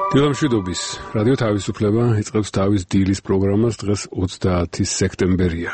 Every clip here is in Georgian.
დილამშვიდობის რადიო თავისუფლება იწყებს თავის დილის პროგრამას დღეს 30 სექტემბერია.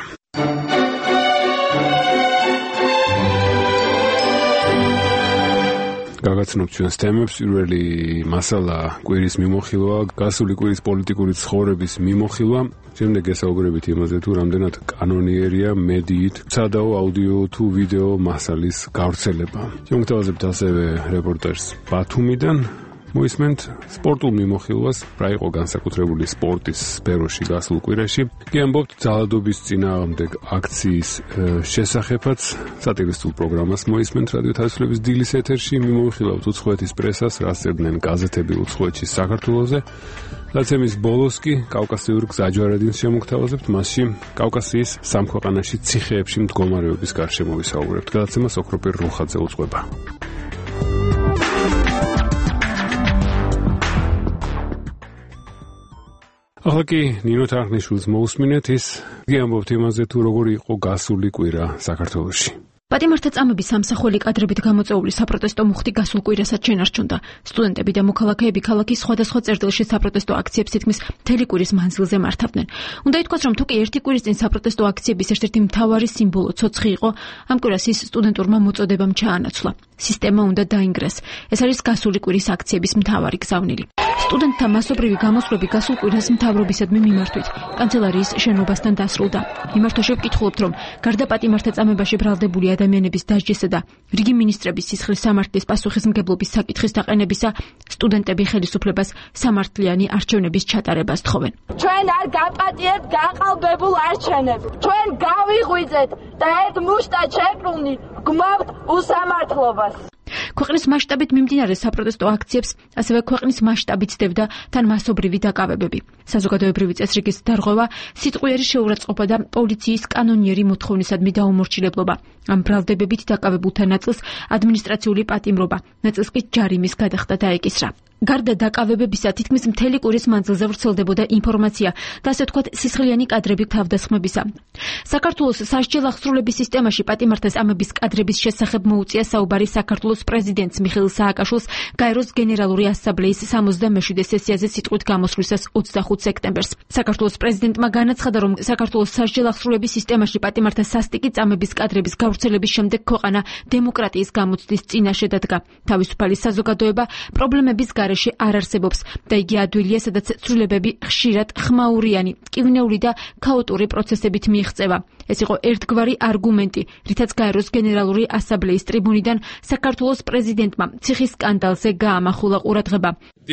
გაგაცნობთ ჩვენს თემებს. პირველი მასალა კვირის მიმოხილვა, გასული კვირის პოლიტიკური ცხოვრების მიმოხილვა. შემდეგ ესაუბრებით იმაზე, თუ რამდენად კანონიერია მედიით სადაო აუდიო თუ ვიდეო მასალის გავრცელება. შევთავაზებთ ასევე რეპორტაჟს ბათუმიდან. მოისმენთ სპორტულ მიმოხილვას, რა იყო განსაკუთრებული სპორტის სფეროში გასულ კვირაში. კი ამბობთ ძალადობის წინააღმდეგ აქციის შესახებაც. სატირისტულ პროგრამას მოისმენთ რადიო თავისუფლების დილის ეთერში. მიმოხილავთ უცხოეთის პრესას, რაც წერდნენ გაზეთები უცხოეთის საქართველოზე. დაცემის ბოლოს კი კავკასიურ გზაჯვარედინს შემოგთავაზებთ. მასში კავკასიის სამ ქვეყანაში ციხეებში მდგომარეობის გარშემო ვისაუბრებთ. გადაცემას ოქროპირ რუხაძე უწყება. ახლა კი ნინო თარხნიშვილს მოусმინეთ, ის გიამბობთ იმაზე, თუ როგორი იყო გასული კვირა საქართველოში. პატიმართა წამების სამსახველი კადრებით გამოწვეული საპროტესტო მუხტი გასულ კვირასაც შენარჩუნდა. სტუდენტები და მოქალაქეები ქალაქის სხვადასხვა წერტილში საპროტესტო აქციებს თითქმის მთელი კვირის მანძილზე მართავდნენ. უნდა ითქვას, რომ თუ კი ერთი კვირის წინ საპროტესტო აქციების ერთ-ერთი მთავარი სიმბოლო ცოცხი იყო, ამ კვირას ის სტუდენტურმა მოწოდებამ ჩაანაცვლა. სისტემა უნდა დაინგრას. ეს არის გასული კვირის აქციების მთავარი გზავნილი. სტუდენტთა მასობრივი გამოსვლები გასულ კვირას მთავრობისადმი მიმართვით კანცელარიის შენობასთან დასრულდა. მიმართვაში ვკითხულობთ, რომ გარდა პატიმართა წამებაში ბრალდებული ადამიანების დასჯისა და რიგი მინისტრების სისხლის სამართლის პასუხისმგებლობის საკითხის დაყენებისა, სტუდენტები ხელისუფლებას სამართლიანი არჩევნების ჩატარებას თხოვენ. ჩვენ არ გაპატიებთ გაყალბებულ არჩევნებს. ჩვენ გავიღვიძეთ და ერთ მუშტად შეკრული გმავთ უსამართლობას. ქვეყნის მასშტაბით მიმდინარე საპროტესტო აქციებს ასევე ქვეყნის მასშტაბით სდებდა თან მასობრივი დაკავებები. საზოგადოებრივი წესრიგის დარღვევა, სიტყვიერი შეურაცხყოფა და პოლიციის კანონიერი მოთხოვნისადმი დაუმორჩილებლობა. ამ ბრალდებებით დაკავებულთა ნაწილს ადმინისტრაციული პატიმრობა, ნაწილს კი ჯარიმის გადახდა დაეკისრა. გარდა დაკავებებისა, თითქმის მთელი კვირის მანძილზე ვრცელდებოდა ინფორმაცია და ასე ვთქვათ სისხლიანი კადრები თავდასხმებისა. საქართველოს სასჯელ აღსრულების სისტემაში პატიმართა წამების კადრების შესახებ მოუწია საუბარი საქართველოს პრეზიდენტს მიხეილ სააკაშვილს გაეროს გენერალური ასამბლეის 67-ე სესიაზე სიტყვით გამოსვლისას 25 სექტემბერს. საქართველოს პრეზიდენტმა განაცხადა, რომ საქართველოს სასჯელ აღსრულების სისტემაში პატიმართა სასტიკი წამების კადრების გავრცელების შემდეგ ქვეყანა დემოკრატიის გამოცდის წინაშე დადგა. თავისუფალი საზოგადოება პრობლემების გარეშე არ არსებობს და იგი ადვილია, სადაც ცვლილებები ხშირად ხმაურიანი, ტკივნეული და ქაოტური პროცესებით მიიღწევა. ეს იყო ერთგვარი არგუმენტი, რითაც გაეროს გენერალური ასამბლეის ტრიბუნიდან საქართველოს პრეზიდენტმა ციხის სკანდალზე გაამახვილა ყურადღება.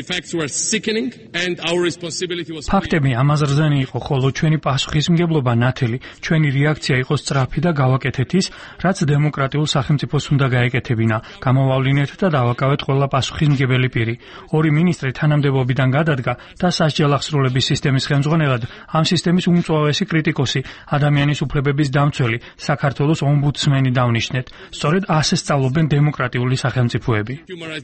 ფაქტები ამაზრზანი იყო, ხოლო ჩვენი პასუხისმგებლობა ნათელი, ჩვენი რეაქცია იყო სწრაფი და გავაკეთეთ ის, რაც დემოკრატიულ სახელმწიფოს უნდა გაეკეთებინა. გამოვავლინეთ და დავაკავეთ ყველა პასუხისმგებელი პირი. ორი მინისტრი თანამდებობიდან გადადგა და სასჯელ აღსრულების სისტემის ხელმძღვანელად ამ სისტემის უმწვავესი კრიტიკოსი, ადამიანის უფლებების დამცველი, საქართველოს ომბუდსმენი დავნიშნეთ. სწორედ ასე სწავლობენ დემოკრატიული სახელმწიფოები.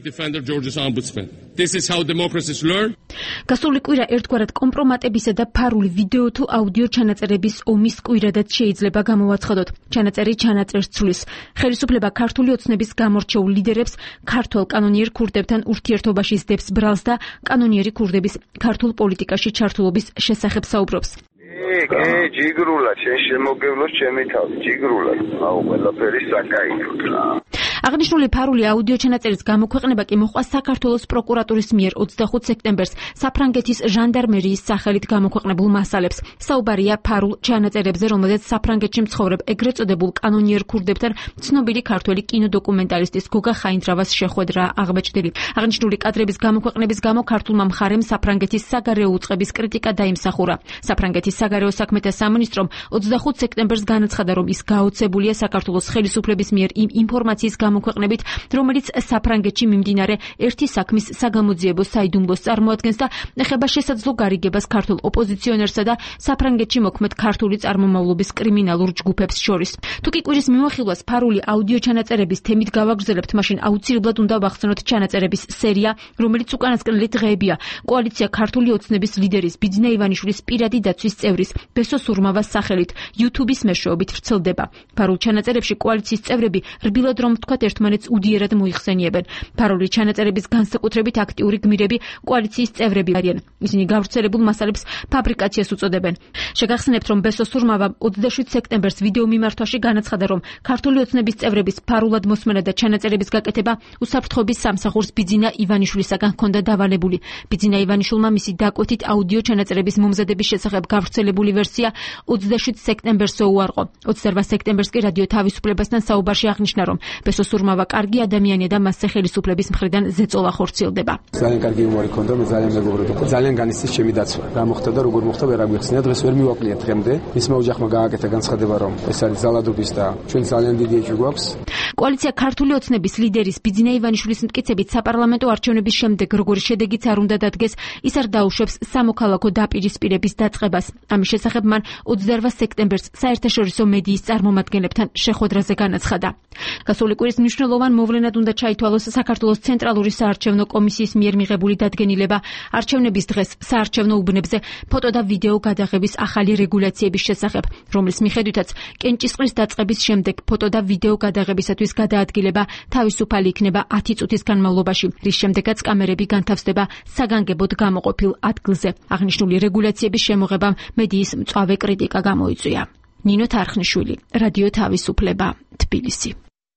გასული კვირა ერთგვარად კომპრომატებისა და ფარული ვიდეო თუ აუდიო ჩანაწერების ომის კვირადაც შეიძლება გამოვაცხადოთ. ჩანაწერი ჩანაწერს ცვლის. ხელისუფლება ქართული ოცნების გამორჩეულ ლიდერებს ქართველ კანონიერ ქურდებთან ურთიერთობაში სდებს ბრალს და კანონიერი ქურდების ქართულ პოლიტიკაში ჩართულობის შესახებ საუბრობს. ჯიგრულად, შენ შემოგევლოს ჩემი თავი, ჯიგრულად. აუ, ყველაფერი საკაითოდ რა. აღნიშნული ფარული აუდიო ჩანაწერის გამოქვეყნება კი მოხდა საქართველოს პროკურატურის მიერ 25 სექტემბერს საფრანგეთის ჟანდარმერიის სახელით გამოქვეყნებულ მასალებს. საუბარია ფარულ ჩანაწერებზე, რომელზეც საფრანგეთში მცხოვრებ ეგრეთ წოდებულ კანონიერ ქურდებთან ცნობილი ქართველი კინოდოკუმენტალისტის გოგა ხაინდრავას შეხვედრა აღმოჩნდილი. აღნიშნული კადრების გამოქვეყნების გამო ქართულმა მხარემ საფრანგეთის საგარეო უწყების კრიტიკა დაიმსახურა. საფრანგეთის საგარეო საქმეთა სამინისტრომ 25 სექტემბერს განაცხადა, რომ ის გაოცებულია საქართველოს ხელისუფლების მიერ იმ ინფორმაციის გამოქვეყნებით, რომელიც საფრანგეთში მიმდინარე ერთი საქმის საგამოძიებო საიდუმლოს წარმოადგენს და ეხება შესაძლო გარიგებას ქართულ ოპოზიციონერსა და საფრანგეთში მოქმედ ქართული წარმომავლობის კრიმინალურ ჯგუფებს შორის. თუ კი კვირის მიმოხილვას ფარული აუდიო ჩანაწერების თემით გავაგრძელებთ, მაშინ აუცილებლად უნდა ვახსენოთ ჩანაწერების სერია, რომელიც უკანასკნელი დღეებია კოალიცია ქართული ოცნების ლიდერის ბიძინა ივანიშვილის პირადი დაცვის წევრის ბესო სურმავას სახელით YouTube-ის მეშვეობით ვრცელდება. ფარულ ჩანაწერებში კოალიციის წევრები რბილად რომ ვთქვათ მიუხედავად ერთმანეთს უდიერად მოიხსენიებენ. ფარული ჩანაწერების განსაკუთრებით აქტიური გმირები კოალიციის წევრები არიან. ისინი გავრცელებულ მასალებს ფაბრიკაციას უწოდებენ. შეგახსენებთ, რომ ბესო სურმავამ 27 სექტემბერს ვიდეო მიმართვაში განაცხადა, რომ ქართული ოცნების წევრების ფარულად მოსმენა და ჩანაწერების გაკეთება უსაფრთხოების სამსახურს ბიძინა ივანიშვილისაგან ჰქონდა დავალებული. ბიძინა ივანიშვილმა მისი დაკვეთით აუდიო ჩანაწერების მომზადების შესახებ გავრცელებული ვერსია 27 სექტემბერს უარყო. 28 სექტემბერს კი რადიო თავისუფლებასთან საუბარში აღნიშნა, რომ ბესო სურმავა კარგი ადამიანია და მასზე ხელისუფლების მხრიდან ზეწოლა ხორციელდება. ძალიან კარგი იუმორი ქონდა, მე ძალიან მეგობრობდი. ძალიან განიცდის ჩემი დაცვა. რა მოხდა და როგორ მოხდა ვერ აგვიხსნა, დღეს ვერ მივაკლია დღემდე. მისმა ოჯახმა გააკეთა განცხადება, რომ ეს არის ზალადობის და ჩვენ ძალიან დიდი ეჭვი გვაქვს. კოალიცია ქართული ოცნების ლიდერის ბიძინა ივანიშვილის მტკიცებით საპარლამენტო არჩევნების შემდეგ როგორი შედეგიც არ უნდა დადგეს, ის არ დაუშვებს სამოქალაქო დაპირისპირების დაწყებას. ამის შესახებ მან 28 სექტემბერს საერთაშორისო მედიის წარმომადგენლებთან შეხვედრაზე განაცხადა. გასული კვირის მნიშვნელოვან მოვლენად უნდა ჩაითვალოს საქართველოს ცენტრალური საარჩევნო კომისიის მიერ მიღებული დადგენილება არჩევნების დღეს საარჩევნო უბნებზე ფოტო და ვიდეო გადაღების ახალი რეგულაციების შესახებ, რომლის მიხედვითაც კენჭისყრის დაწყების შემდეგ ფოტო და ვიდეო გადაღებისათვის გადაადგილება თავისუფალი იქნება 10 წუთის განმავლობაში, რის შემდეგაც კამერები განთავსდება საგანგებოდ გამოყოფილ ადგილზე. აღნიშნული რეგულაციების შემოღებამ მედიის მწვავე კრიტიკა გამოიწვია. ნინო თარხნიშვილი, რადიო თავისუფლება, თბილისი.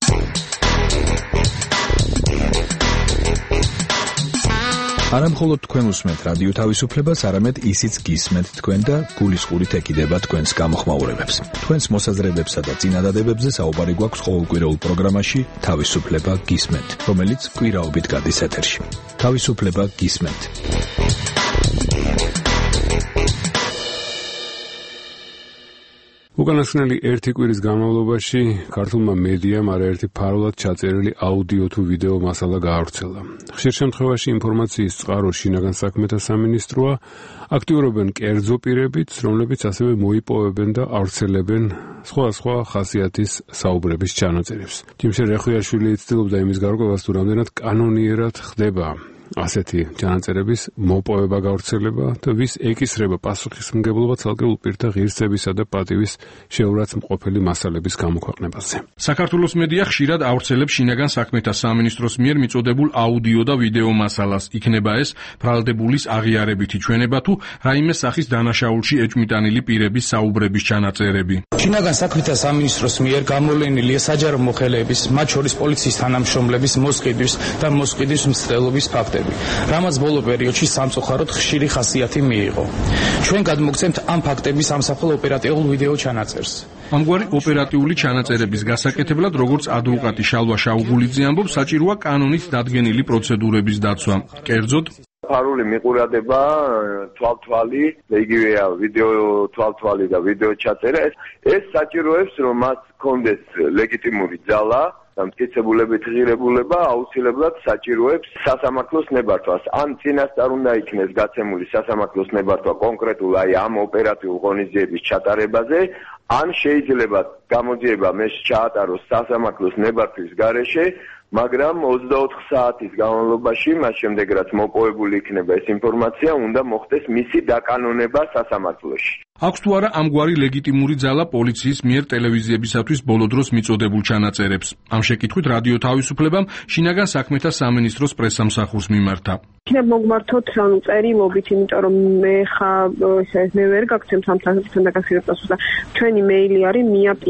არა მხოლოდ თქვენ უსმენთ რადიო თავისუფლებას, არამედ ისიც გისმენთ თქვენ და გულისყურით ეკიდება თქვენს გამოხმაურებებს. თქვენს მოსაზრებებსა და წინადადებებზე საუბარი გვაქვს ყოველკვირეულ პროგრამაში თავისუფლება გისმენთ, რომელიც კვირაობით გადის ეთერში. თავისუფლება გისმენთ. უკანასკნელი ერთი კვირის განმავლობაში ქართულმა მედიამ არაერთი ფარულად ჩაწერილი აუდიო თუ ვიდეო მასალა გაავრცელა. ხშირ შემთხვევაში ინფორმაციის წყარო შინაგან საქმეთა სამინისტროა, აქტიურობენ კერძო პირებიც, რომლებიც ასევე მოიპოვებენ და ავრცელებენ სხვა ხასიათის საუბრების ჩანაწერებს. ჯიმშე რეხვიაშვილი ცდილობდა იმის გარკვევას, თუ რამდენად კანონიერად ხდება ასეთი ჩანაწერების მოპოვება, გავრცელება და ვის ეკისრება პასუხისმგებლობა ცალკეულ პირთა ღირსებისა და პატივის შეურაცხმყოფელი მასალების გამოქვეყნებაზე. საქართველოს მედია ხშირად ავრცელებს შინაგან საქმეთა სამინისტროს მიერ მიწოდებულ აუდიო და ვიდეო მასალას. იქნება ეს ბრალდებულის აღიარებითი ჩვენება თუ რაიმე სახის დანაშაულში ეჭვმიტანილი პირების საუბრების ჩანაწერები. შინაგან საქმეთა სამინისტროს მიერ გამოვლენილი საჯარო მოხელეების, მათ შორის პოლიციის თანამშრომლების მოსყიდვის და მოსყიდვის მცდელობის ფაქტები, რამაც ბოლო პერიოდში სამწუხაროდ ხშირი ხასიათი მიიღო. ჩვენ გადმოგცემთ ამ ფაქტების ამსახველ ოპერატიულ ვიდეო ჩანაწერს. ამგვარი ოპერატიული ჩანაწერების გასაკეთებლად, როგორც ადვოკატი შალვა შაუგულიძე ამბობს, საჭიროა კანონით დადგენილი პროცედურების დაცვა. კერძოდ ფარული მიყურადება, თვალთვალი, იგივეა ვიდეო თვალთვალი და ვიდეო ჩაწერა, ეს საჭიროებს, რომ მას კონდეს ლეგიტიმური ძალა და მტკიცებულებით ღირებულება, აუცილებლად საჭიროებს სასამართლოს ნებართვას. ან წინასწარ უნდა იქნეს გაცემული სასამართლოს ნებართვა კონკრეტულ ამ ოპერატიულ ღონისძიების ჩატარებაზე, ან შეიძლება გამოძიება მეს ჩაატაროს სასამართლოს ნებართვის გარეშე, მაგრამ 24 საათის განმავლობაში, მას შემდეგ რაც მოპოვებული იქნება ეს ინფორმაცია, უნდა მოხდეს მისი დაკანონება სასამართლოში. აქვს თუ არა ამგვარი ლეგიტიმური ძალა პოლიციის მიერ ტელევიზიებისათვის ბოლო დროს მიწოდებულ ჩანაწერებს? ამ შეკითხვით რადიო თავისუფლებამ შინაგან საქმეთა სამინისტროს პრესსამსახურს მიმართა. იქნებ მოგმართოთ წერილობით, იმიტომ რომ მე ვერ გაგცემთ ამ თემასთან დაკავშირებას და ჩვენი მეილი არის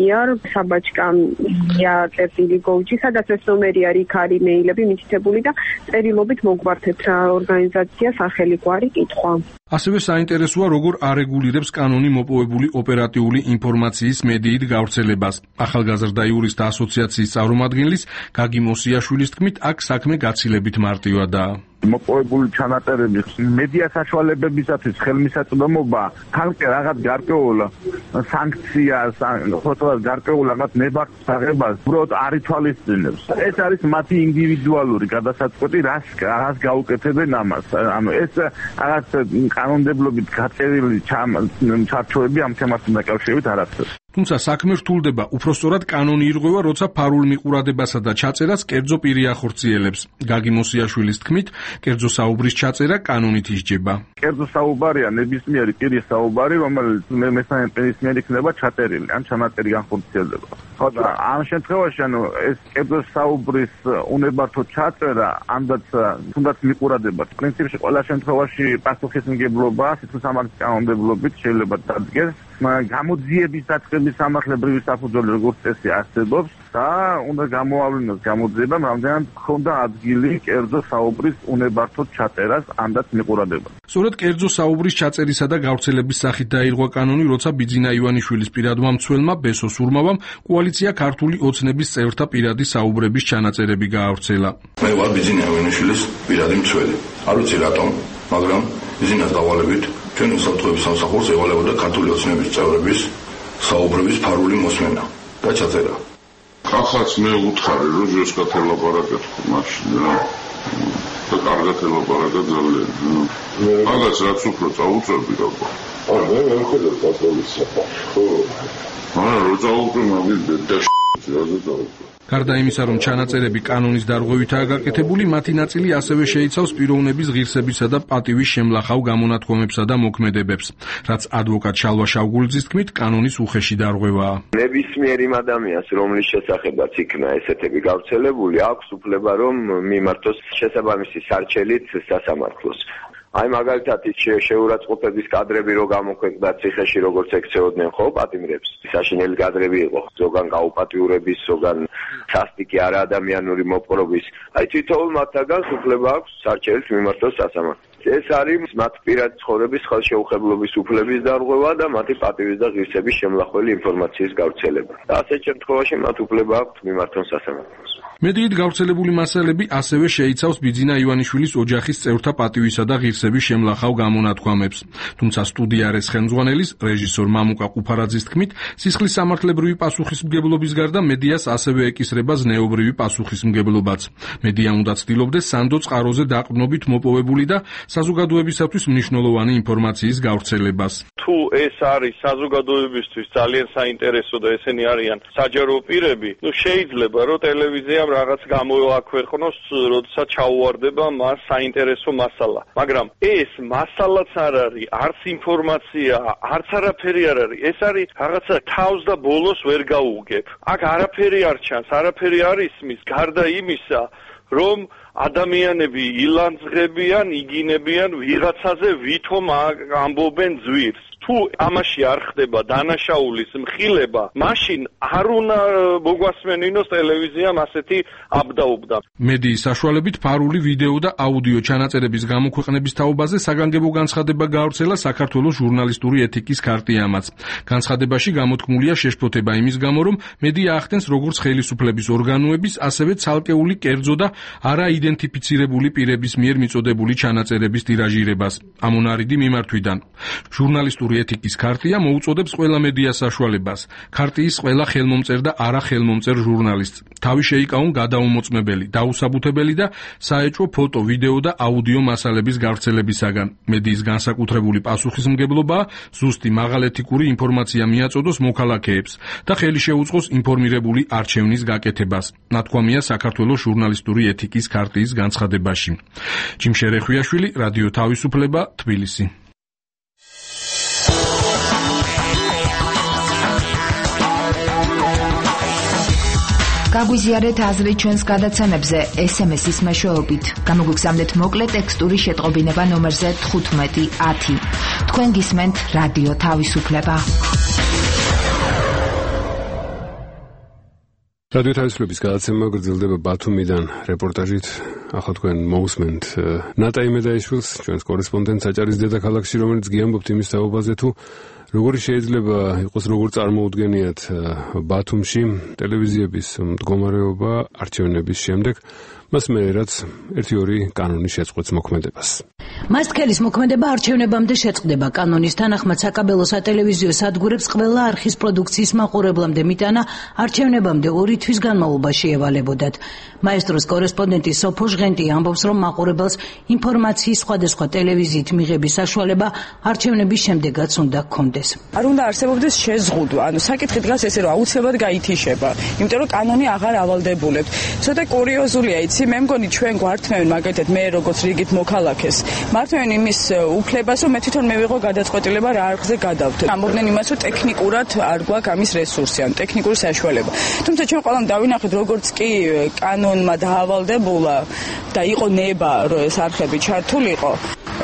mia.pr@mia.gov.gt, სადაც ეს ნომერი არის, იქ არის მეილები მითითებული და წერილობით მოგმართეთ ორგანიზაციას ახალი გვარი კითხვა. ასევე საინტერესოა, როგორ არეგულირებს კანონი მოპოვებული ოპერატიული ინფორმაციის მედიით გავრცელებას. ახალგაზრდა იურისტთა ასოციაციის წარმომადგენლის გაგი მოსიაშვილის თქმით, აქ საქმე გაცილებით მარტივადაა. მოპოვებული ჩანაწერების მედია საშუალებებისათვის ხელმისაწვდომობა თალკე რაღაც გარკვეულ სანქციას, ხოთოლად გარკვეულ რაღაც ნებართვას აღებას უბრალოდ არ ითვალისწინებს. ეს არის მათი ინდივიდუალური გადასაწყვეტი, რას გაუკეთებენ ამას. ანუ ეს რაღაც კანონმდებლობით გაწერილი ჩარჩოები ამ თემასთან დაკავშირებით არ არსებობს. თუმცა საქმე რთულდება, უფრო სწორად კანონი ირღვევა, როცა ფარულ მიყურადებასა და ჩაწერას კერძო პირი ახორციელებს. გაგი მოსიაშვილის თქმით, კერძო საუბრის ჩაწერა კანონით ისჯება. კერძო საუბარია ნებისმიერი პირის საუბარი, რომელიც მესამე პირის მიერ იქნება ჩაწერილი, ან ჩანაწერი განხორციელდება. ხო და ამ შემთხვევაში ეს კერძო საუბრის უნებართო ჩაწერა, თუნდაც მიყურადება, პრინციპში ყველა შემთხვევაში პასუხისმგებლობა სიცოცხლის კანონმდებლობით შეიძლება დადგეს. გამოძიების დაწყების სამართლებრივი საფუძველი როგორც წესი არსებობს და უნდა გამოავლინოს გამოძიება, რამდენად ჰქონდა ადგილი კერძო საუბრის უნებართოდ ჩაწერას ანდაც მიყურადებას. სწორედ კერძო საუბრის ჩაწერისა და გავრცელების სახით დაირღვა კანონი, როცა ბიძინა ივანიშვილის პირადმა მცველმა ბესო სურმავამ კოალიცია ქართული ოცნების წევრთა პირადი საუბრების ჩანაწერები გაავრცელა. მე ვარ ბიძინა ივანიშვილის პირადი მცველი. არ ვიცი რატომ, მაგრამ ბიძინას დავალებით ჩვენ უსაფრთხოების სამსახურს ევალებოდა ქართული ოცნების წევრების საუბრების ფარული მოსმენა და ჩაწერა. კახაც მე უთხარი რომ ჟესკა თელაპარაკეთ მაშინ რა. და კარგად ელაპარაკა ძალიან. მაგას რაც უფრო წაუწევდი რა. მე მხედავ პატროლის. ხო. რო წაუწევ მაგის და რაზე წაუწევ. გარდა იმისა, რომ ჩანაწერები კანონის დარღვევითაა გაკეთებული, მათი ნაწილი ასევე შეიცავს პიროვნების ღირსებისა და პატივის შემლახავ გამონათქვამებსა და მოქმედებებს, რაც ადვოკატ შალვა შავგულძის თქმით, კანონის უხეში დარღვევაა. ნებისმიერ იმ ადამიანს, რომლის შესახებაც იქნა ესეთები გავრცელებული, აქვს უფლება, რომ მიმართოს შესაბამისი სარჩელით სასამართლოს. აი მაგალითად ის შეურაცხყოფების კადრები რო გამოქვეყნდა ციხეში როგორც ექცეოდნენ ხო პატიმრებს საშინელი კადრები იყო ზოგან გაუპატიურების ზოგან სასტიკი არაადამიანური მოპყრობის აი თითოეულ მათგანს უფლება აქვს სარჩელით მიმართოს სასამართლოს ეს არის მათ პირადი ცხოვრების ხელშეუხებლობის უფლების დარღვევა და მათი პატივის და ღირსების შემლახველი ინფორმაციის გავრცელება და ასეთ შემთხვევაში მათ უფლება აქვს მიმართონ სასამართლოს. მედიით გავრცელებული მასალები ასევე შეიცავს ბიძინა ივანიშვილის ოჯახის წევრთა პატივისა და ღირსების შემლახავ გამონათქვამებს. თუმცა სტუდიარეს ხელმძღვანელის რეჟისორ მამუკა ყუფარაძის თქმით, სისხლის სამართლებრივი პასუხისმგებლობის გარდა მედიას ასევე ეკისრება ზნეობრივი პასუხისმგებლობაც. მედიამ უნდა ცდილობდეს სანდო წყაროზე დაყრდნობით მოპოვებული და საზოგადოებისათვის მნიშვნელოვანი ინფორმაციის გავრცელებას. თუ ეს არის საზოგადოებისთვის ძალიან საინტერესო და ესენი არიან საჯარო პირები, შეიძლება რომ ტელევიზიამ რაღაც გამოაქვეყნოს, როდესაც ჩაუვარდება მას საინტერესო მასალა. მაგრამ ეს მასალაც არ არის, არც ინფორმაცია, არც არაფერი არ არის. ეს არის რაღაცა თავს და ბოლოს ვერ გაუგებ. აქ არაფერი არ ჩანს, არაფერი არ ისმის, გარდა იმისა, რომ ადამიანები ილანძღებიან, იგინებიან ვიღაცაზე, ვითომ ამბობენ ძვირს. თუ ამაში არ ხდება დანაშაულის მხილება, მაშინ არ უნდა მოგვასმენინოს ტელევიზიამ ასეთი აბდაუბდა. მედიის საშუალებით ფარული ვიდეო და აუდიო ჩანაწერების გამოქვეყნების თაობაზე საგანგებო განცხადება გაავრცელა საქართველოს ჟურნალისტური ეთიკის ქარტიამაც. განცხადებაში გამოთქმულია შეშფოთება იმის გამო, რომ მედია ახდენს როგორც ხელისუფლების ორგანოების, ასევე ცალკეული კერძო და არაიდენტიფიცირებული პირების მიერ მიწოდებული ჩანაწერების ტირაჟირებას. ამონარიდი მიმართვიდან. ჟურნალისტური ეთიკის ქარტია მოუწოდებს ყველა მედია საშუალებას, ქარტიის ყველა ხელმომწერ და არახელმომწერ ჟურნალისტს თავი შეიკავონ გადაუმოწმებელი, დაუსაბუთებელი და საეჭვო ფოტო, ვიდეო და აუდიო მასალების გავრცელებისაგან. მედიის განსაკუთრებული პასუხისმგებლობაა ზუსტი მაღალეთიკური ინფორმაცია მიაწოდოს მოქალაქეებს და ხელი შეუწყოს ინფორმირებული არჩევნის გაკეთებას. ნათქვამია საქართველოს ჟურნალისტური ეთიკის ქარტიის განცხადებაში. ჯიმშე რეხვიაშვილი, რადიო თავისუფლება, თბილისი. გაგვიზიარეთ აზრი ჩვენს გადაცემებზე SMS-ის მეშვეობით. გამოგვიგზავნეთ მოკლე ტექსტური შეტყობინება ნომერზე 1510. თქვენ გისმენთ რადიო თავისუფლება. რადიო თავისუფლების გადაცემა გრძელდება ბათუმიდან რეპორტაჟით. ახლა თქვენ მოусმენთ ნატა იმედაიშვილს, ჩვენს კორესპონდენტს აჭარის დედაქალაქში, რომელიც გიამბობთ იმის თაობაზე თუ როგორი შეიძლება იყოს, როგორ წარმოუდგენიათ ბათუმში ტელევიზიების მდგომარეობა არჩევნების შემდეგ, მას მე რაც 1-2 კანონის შეწყვეტს მოქმედებას. მასტკელის მოქმედება არჩევნებამდე შეწყდება. კანონის თანახმად საკაბელო სატელევიზიო სადგურებს ყველა არხის პროდუქციის მაყურებლამდე მიტანა არჩევნებამდე 2 თვის განმავლობაში ევალებოდათ. მაესტროს კორესპონდენტი სოფო კორეჟღენტი ამბობს, რომ მაყურებელს ინფორმაციის სხვადასხვა ტელევიზიით მიღების საშუალება არჩევნების შემდეგაც უნდა ჰქონდეს. არ უნდა არსებობდეს შეზღუდვა, ანუ საკითხი დგას ესე, რომ აუცილებლად გაითიშება, იმიტომ რომ კანონი აღარ ავალდებულებთ. ცოტა კურიოზულია, იცი, მე მგონი ჩვენ გვართმევენ მაგეთად მე როგორც რიგით მოქალაქეს. მართმევენ იმის უფლებას, რომ მე თვითონ მევიღო გადაწყვეტილება რა არხზე გადავდე. ამბობდნენ იმას, რომ ტექნიკურად არ გვაქვს ამის რესურსი, ან ტექნიკური საშუალება. თუმცა ჩვენ ყველამ დავინახეთ, როგორც კი კანონმა დაავალდებულა და იყო ნება, რომ ეს არხები ჩართულიყო.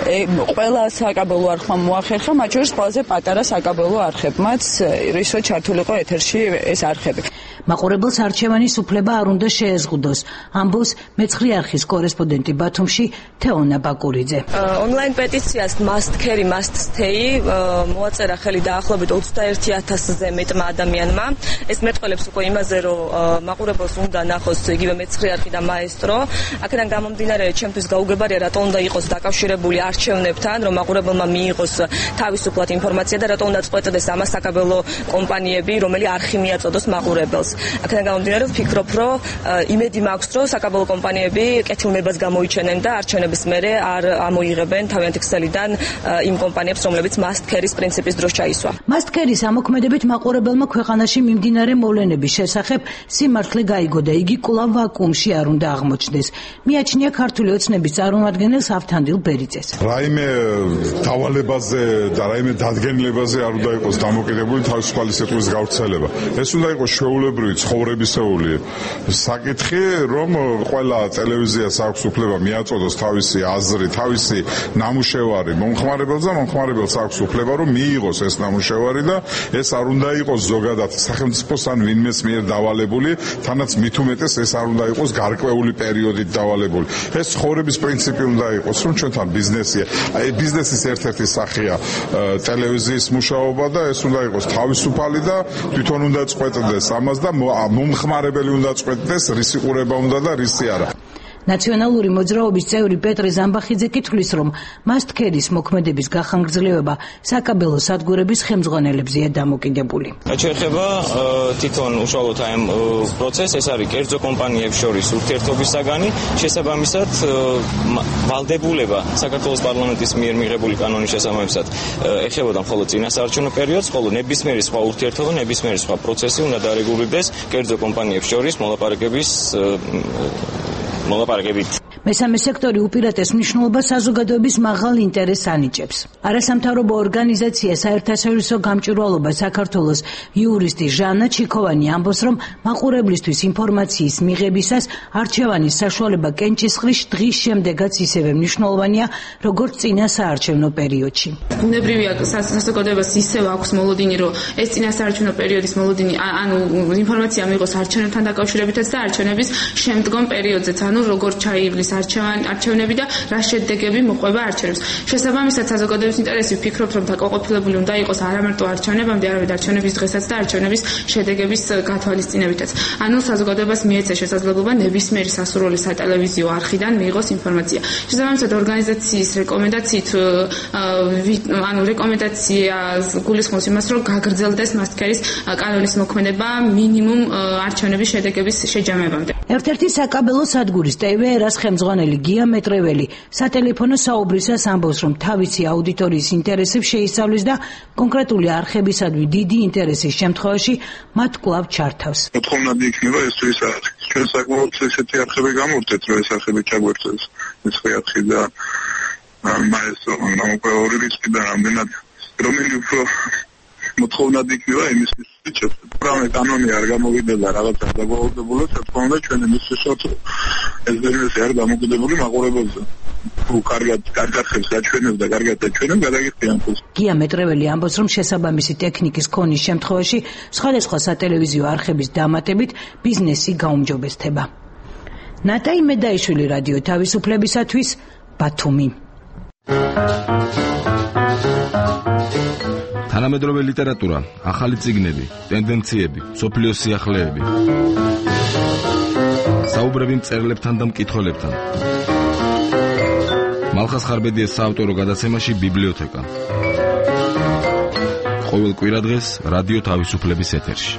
ყველა საკაბელო არხმა მოახერხა, მათ შორის ყველაზე პატარა საკაბელო არხებმაც, რისო ჩართულიყო ეთერში ეს არხები. მაყურებელს არჩევანის უფლება არ უნდა შეეზღუდოს, ამბობს მეცხრე არხის კორესპონდენტი ბათუმში თეონა ბაკურიძე. ონლაინ პეტიციას Must Carry Must Stay მოაწერა ხელი დაახლოებით 21,000-ზე მეტმა ადამიანმა. ეს მეტყველებს უკვე იმაზე, რომ მაყურებელს უნდა ნახოს იგივე მეცხრე არხი და მაესტრო. აქედან გამომდინარე, ჩემთვის გაუგებარია, რატომ უნდა იყოს დაკავშირებული არჩევნებთან, რომ მაყურებელმა მიიღოს თავისუფლად ინფორმაცია და რატომ უნდა წყვეტდეს ამას საკაბელო კომპანიები, რომელი არხი მიაწოდოს მაყურებელს. აქედან გამომდინარე, ვფიქრობ, რომ იმედი მაქვს, რომ საკაბელო კომპანიები კეთილმებას გამოიჩენენ და არჩევნების მერე არ ამოიღებენ თავიანთი ქსელიდან იმ კომპანიებს, რომლებიც Must Carry-ის პრინციპის დროს ჩაისვა. Must Carry-ის ამოქმედებით მაყურებელმა ქვეყანაში მიმდინარე მოვლენების შესახებ სიმართლე გაიგო და იგი კვლავ ვაკუუმში არ უნდა აღმოჩნდეს. მიაჩნია ქართული ოცნების წარმომადგენელს ავთანდილ ბერიძეს. რაიმე დავალებაზე და რაიმე დადგენილებაზე არ უნდა იყოს დამოკიდებული თავისუფალი სიტყვის გავრცელება. ეს უნდა იყოს ჩვეულებრივი ცხოვრებისეული საკითხი, რომ ყველა ტელევიზიას აქვს უფლება მიაწოდოს თავისი აზრი, თავისი ნამუშევარი მომხმარებელს და მომხმარებელს აქვს უფლება, რომ მიიღოს ეს ნამუშევარი და ეს არ უნდა იყოს ზოგადად სახელმწიფოს ან ვინმეს მიერ დავალებული, თანაც მით უმეტეს ეს არ უნდა იყოს გარკვეული პერიოდით დავალებული. ეს ცხოვრების პრინციპი უნდა იყოს, რომ ჩვენთან ბიზნესია. ბიზნესის ერთ-ერთი სახეა ტელევიზიის მუშაობა და ეს უნდა იყოს თავისუფალი და თვითონ უნდა წყვეტდეს ამას და მომხმარებელი უნდა წყვეტდეს, რისი ყურება უნდა და რისი არა. ნაციონალური მოძრაობის წევრი პეტრე ზამბახიძე კითხვის, რომ Must Carry-ის მოქმედების გახანგრძლივება საკაბელო სადგურების ხელმძღვანელებზეა დამოკიდებული. Შეეხება თვითონ უშუალოდ ამ პროცესს, ეს არის კერძო კომპანიებს შორის ურთიერთობის საგანი, შესაბამისად ვალდებულება საქართველოს პარლამენტის მიერ მიღებული კანონის შესაბამისად ეხებოდა მხოლოდ წინასაარჩევნო პერიოდს, ხოლო ნებისმიერი სხვა ურთიერთობა, ნებისმიერი სხვა პროცესი უნდა დარეგულირდეს კერძო კომპანიებს შორის მოლაპარაკებით. მესამე სექტორი უპირატეს მნიშვნელობას საზოგადოების მაღალ ინტერესს ანიჭებს. არასამთავრობო ორგანიზაცია საერთაშორისო გამჭვირვალობა საქართველოს იურისტი ჟანა ჩიქოვანი ამბობს, რომ მაყურებლისთვის ინფორმაციის მიღებისას არჩევანის საშუალება კენჭისყრის დღის შემდეგაც ისევე მნიშვნელოვანია, როგორც წინა საარჩევნო პერიოდში. ბუნებრივია საზოგადოებას ისევ აქვს მოლოდინი, რომ ეს წინა საარჩევნო პერიოდის მოლოდინი, ანუ ინფორმაცია მიიღოს არჩევნებთან დაკავშირებითაც და არჩევნების შემდგომ პერიოდზეც, ანუ როგორ ჩაივლის არჩევნები და რა შედეგები მოყვება არჩევნებს. შესაბამისად, საზოგადოების ინტერესი ვფიქრობ, რომ დაკმაყოფილებული უნდა იყოს არა მარტო არჩევნებამდე, არამედ არჩევნების დღესაც და არჩევნების შედეგების გათვალისწინებითაც. ანუ საზოგადოებას მიეცა შესაძლებლობა ნებისმიერი სასურველი სატელევიზიო არხიდან მიიღოს ინფორმაცია. შესაბამისად, ორგანიზაციის რეკომენდაციით, რეკომენდაციას გულისხმობს იმას, რომ გაგრძელდეს Must Carry-ის კანონის მოქმედება მინიმუმ არჩევნების შედეგების შეჯამებამდე. ერთ-ერთი საკაბელო სადგურის TV-ას ხელმძღვანელი გია მეტრეველი სატელეფონო საუბრისას ამბობს, რომ თავისი აუდიტორიის ინტერესებს შეისწავლის და კონკრეტული არხებისადმი დიდი ინტერესის შემთხვევაში მათ კვლავ ჩართავს. მოთხოვნადი იქნება ეს ის არხი. ჩვენ საკმაოდ ესეთი არხები გამოვთეთ, რომ ეს არხები ჩაგვერწეს. მეცხრე არხი და მაესტრო ნამოკვეული რისკი და რამდენად რომელი უფრო მოთხოვნადი იქნება იმის შეჭრა. პრამე კანონი არ გამოვიდება რაღაცა დაგვალდებულებს, თქო უნდა ჩვენ იმის შესაძლო ეს ბიზნესი არ დამოკიდებული მაყურებელზე. თუ კარგად ხებს გაჩვენებს და კარგად აჩვენებს, გადაგიხდიან ფულს. გია მეტრეველი ამბობს, რომ შესაბამისი ტექნიკის ქონის შემთხვევაში სხვადასხვა სატელევიზიო არხების დამატებით ბიზნესი გაუმჯობესდება. ნატაი მედაიშვილი, რადიო თავისუფლებისათვის, ბათუმი. თანამედროვე ლიტერატურა, ახალი წიგნები, ტენდენციები, სოფლიო სიახლეები. საუბრები მწერლებთან და მკითხველებთან. მალხას ხარბედიას საავტორო გადაცემაში ბიბლიოთეკა. ყოველ კვირადღეს რადიო თავისუფლების ეთერში.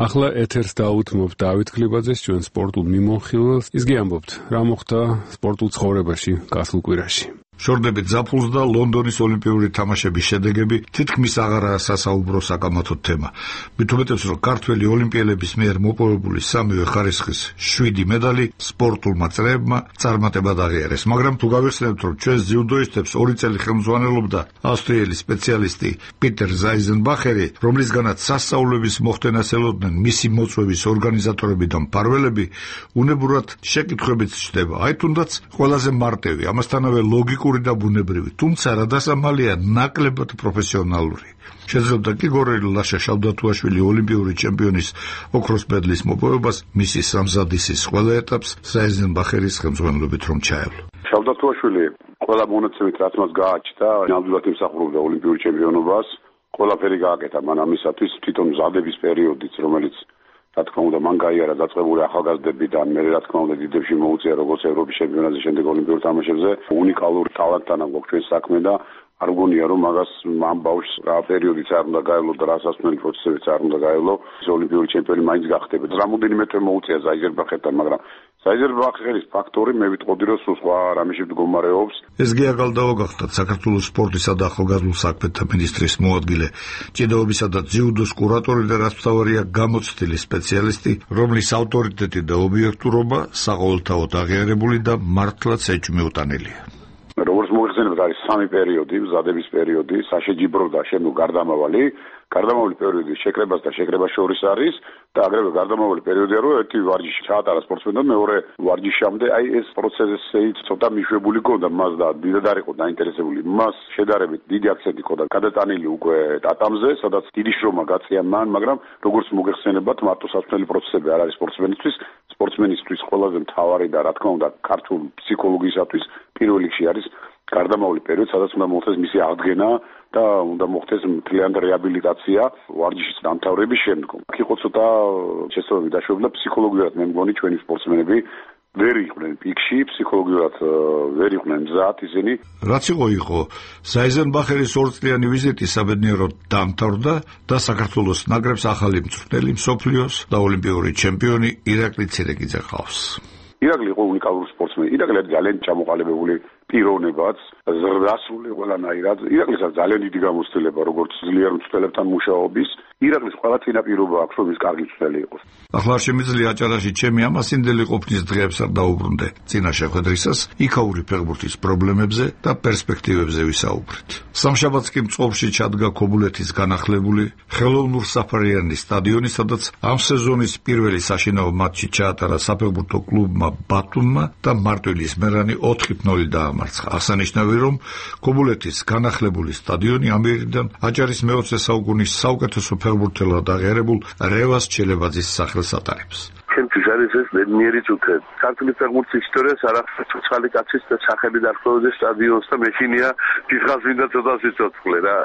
ახლა ეთერს დაუთმობ დავით ქლიბაძეს, ჩვენ სპორტულ მიმოხილველს. ის გიამბობთ, რა მოხდა სპორტულ ცხოვრებაში გასულ კვირაში. შორდებით ზაფხულს და ლონდონის ოლიმპიური თამაშების შედეგები თითქმის აღარაა სასაუბრო საკამათო თემა. მით უმეტეს, რომ ქართველი ოლიმპიელების მიერ მოპოვებული სამივე ხარისხის 7 მედალი სპორტულმა წრეებმა წარმატებად აღიარეს. მაგრამ თუ გავიხსენებთ, რომ ჩვენ ძიუდოისტებს 2 წელი ხელმძღვანელობდა ავსტრიელი სპეციალისტი პიტერ ზაიზენბახერი, რომლისგანაც სასწაულების მოხდენას ელოდნენ მისი მოწვევის ორგანიზატორები და მფარველები, უნებურად შეკითხვებით ჩნდება. აი თუნდაც ყველაზე მარტივი, ამასთანავე ლოგიკური და ბუნებრივი, თუმცა რადასამალია ნაკლებად პროფესიონალური. შეძლებდა კი გორელი ლაშა შავდათუაშვილი ოლიმპიური ჩემპიონის ოქროს მედლის მოპოვებას მისი სამზადისის ყველა ეტაპს ზაიზენბახერის ხელმძღვანელობით რომ ჩაევლო. შავდათუაშვილი ყველა მონაცემით რაც მას გააჩნდა, ნამდვილად იმსახურებდა ოლიმპიური ჩემპიონობას, ყველაფერი გააკეთა მან ამისათვის, თვითონ მზადების პერიოდიც, რომელიც რა თქმა უნდა მან გაიარა დაწყებული ახალგაზრდებიდან, მე რა თქმა უნდა დიდებში მოუწია როგორც ევროპის ჩემპიონატზე, შემდეგ ოლიმპიურ თამაშებზე, უნიკალური ტალანტთან აქვს ჩვენ საქმე და არ მგონია რომ მაგას ამ ბავშვს რა პერიოდიც არ უნდა გაევლო და რა სასწრაფო პროცესებიც არ უნდა გაევლო, ეს ოლიმპიური ჩემპიონი მაინც გახდება. რამოდენიმე თვე მოუწია ზაიზენბახერთან, მაგრამ ზაიზენბახერის ფაქტორი მე ვიტყოდი რომ სულ სხვა რამეში მდგომარეობს. ეს გიაგალდაო გახდათ საქართველოს სპორტისა და ახალგაზრდულ საქმეთა მინისტრის მოადგილე, ჭიდაობისა და ძიუდოს კურატორი და რაც მთავარია გამოცდილი სპეციალისტი, რომლის ავტორიტეტი და ობიექტურობა საყოველთაოდ აღიარებული და მართლაც ეჭვმიუტანილია. როგორც მოიხსენებთ, არის 3 პერიოდი, მზადების პერიოდი, საშეჯიბრო და შემდგომ გარდამავალი პერიოდი შეკრებას და შეკრებას შორის არის და აგრეთვე გარდამავალი პერიოდია, რომ ერთი ვარჯიში ჩაატარა სპორტსმენმა, მეორე ვარჯიშამდე, აი ეს პროცესი ცოტა მიშვებული გონდა მას და დიდად არ იყო დაინტერესებული. მას შედარებით დიდი აქცენტი ჰქონდა გადატანილი უკვე ტატამზე, სადაც დიდი შრომა გაწია მან, მაგრამ როგორც მოიხსენებათ, მარტო სასწრაფო პროცესები არ არის სპორტსმენისთვის ყველაზე მთავარი და რა თქმა უნდა ქართულ ფსიქოლოგიისათვის პირველ რიგში არის გარდამავალი პერიოდი, სადაც უნდა მოხდეს მისი აღდგენა და უნდა მოხდეს მთლიანი რეაბილიტაცია ვარჯიშის დამთავრების შემდგომ. აქ იყო ცოტა შესაძლებელი დაშვება ფსიქოლოგიურად, მე მგონი ჩვენი სპორტსმენები ვერ იყვნენ პიკში, ფსიქოლოგიურად ვერ იყვნენ მზად ისინი. რაც იყო, ზაიზენბახერის 2 წლიანი ვიზიტი საბედნიეროდ დამთავრდა და საქართველოს ნაკრებს ახალი მწვრთნელი მსოფლიოს და ოლიმპიური ჩემპიონი ირაკლი ცირეკიძე ყავს. ირაკლი იყო უნიკალური სპორტსმენი. ირაკლი ძალიან ჩამოყალიბებული პიროვნებაც, ზრდასრული ყველანაირად. ირაკლისაც ძალიან დიდი გამოცდილება როგორც ძლიერ მწვრთნელებთან მუშაობის. ირაკლის ყველა წინაპირობა აქვს, რომ ის კარგი მწვრთნელი იყოს. ახლა არ შემიძლია აჭარაში ჩემი ამასინდელი ყოფნის დღეებს არ დაუბრუნდე. წინა შეხვედრისას იქაური ფეხბურთის პრობლემებზე და პერსპექტივებზე ვისაუბრეთ. სამშაბათს კი მწყობრში ჩადგა ქობულეთის განახლებული ხელოვნურ-საფარიანი სტადიონი, სადაც ამ სეზონის პირველი საშინაო მატჩი ჩაატარა საფეხბურთო კლუბმა ბათუმმა და მარტვილის მერანი 4-0 დაამარცხა. აღსანიშნავია, რომ ქობულეთის განახლებული სტადიონი ამერიდან აჭარის მე-20 საუკუნის საუკეთესო ფეხბურთელად აღიარებულ რევაზ ჩელებაძის სახელს ატარებს. ჩემთვის არის ეს ბედნიერი წუთი. ქართული ფეხბურთის ისტორიას არ ახსოვს ცოცხალი კაცის და სახელი დარწმუნდა სტადიონს და მეშინია ფიხას ვინდა ცოტა სიცოცხლე რა.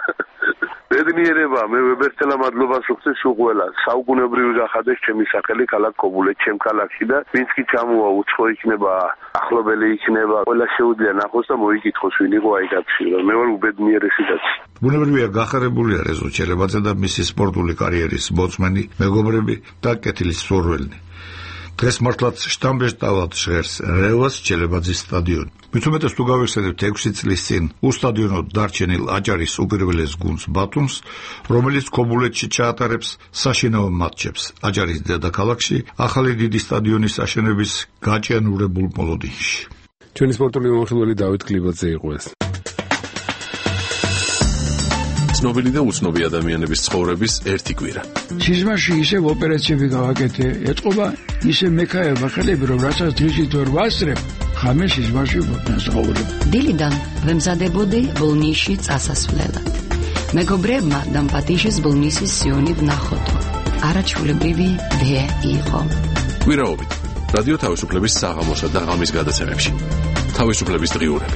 ბედნიერება, მე ვებერთელა მადლობას ვუხდით უყველა. საუკუნეობრივი გახადეს ჩემი სახელი ქალაქ ქობულეთ, ჩემ ქალაქში და ვინც კი ჩამოვა უცხო იქნება, ახლობელი იქნება, ყველა შეუძლია ნახოს და მოიკითხოს ვინ იყო აი კაცი. მე ვარ უბედნიერესი კაცი. ბუნებრივია გახარებულია რეზო ჩელებაძე და მისი სპორტული კარიერის მოწმენი, მეგობრები და კეთილის მსურველნი. დღეს მართლაც შტამბეშტავად ჟღერს რევაზ ჩელებაძის სტადიონი. მით უმეტეს თუ გავიხსენებთ 6 წლის წინ უსტადიონოდ დარჩენილ აჭარის უპირველეს გუნდს ბათუმს, რომელიც ქობულეთში ჩაატარებს საშინაო მატჩებს აჭარის დედაქალაქში, ახალი დიდი სტადიონის აშენების გაჭიანურებულ მოლოდინში. ჩვენი სპორტული მომხილველი დავით ქლიბაძე იყო ეს. ცნობილი და უცნობი ადამიანების ცხოვრების ერთი კვირა. სიზმარში ისევ ოპერაციები გავაკეთე, ეთყობა ისე მექაება ხელები, რომ რასაც დღისით ვერ ვასწრებ, ხამე სიზმარში ვცხოვრობ. დილიდან ვემზადებოდი ბოლნისში წასასვლელად. მეგობრებმა დამპატიშეს ბოლნისის სიონი ვნახოდო. არაჩვეულებრივი დე იყო. კვირაობით რადიო თავისუფლების საღამოსა და ღამის გადაცემებში. თავისუფლების დღიურები.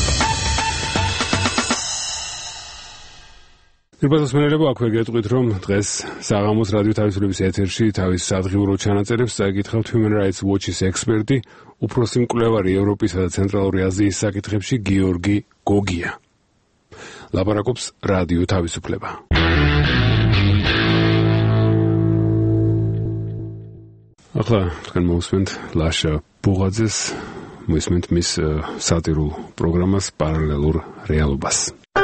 ნებადასმენელება აქვე გეტყვით, რომ დღეს საღამოს რადიო თავისუფლების ეთერში თავის სადღიურო ჩანაწერებს წაიკითხავთ Human Rights Watch-ის ექსპერტი, უფროსი მკვლევარი ევროპისა და ცენტრალური აზიის საკითხებში გიორგი გოგია. ლაპარაკობს რადიო თავისუფლება. ახლა თქვენ მოусმენთ ლაშა ბუღაძეს, მოისმენთ მის სატირულ პროგრამას პარალელურ რეალობას.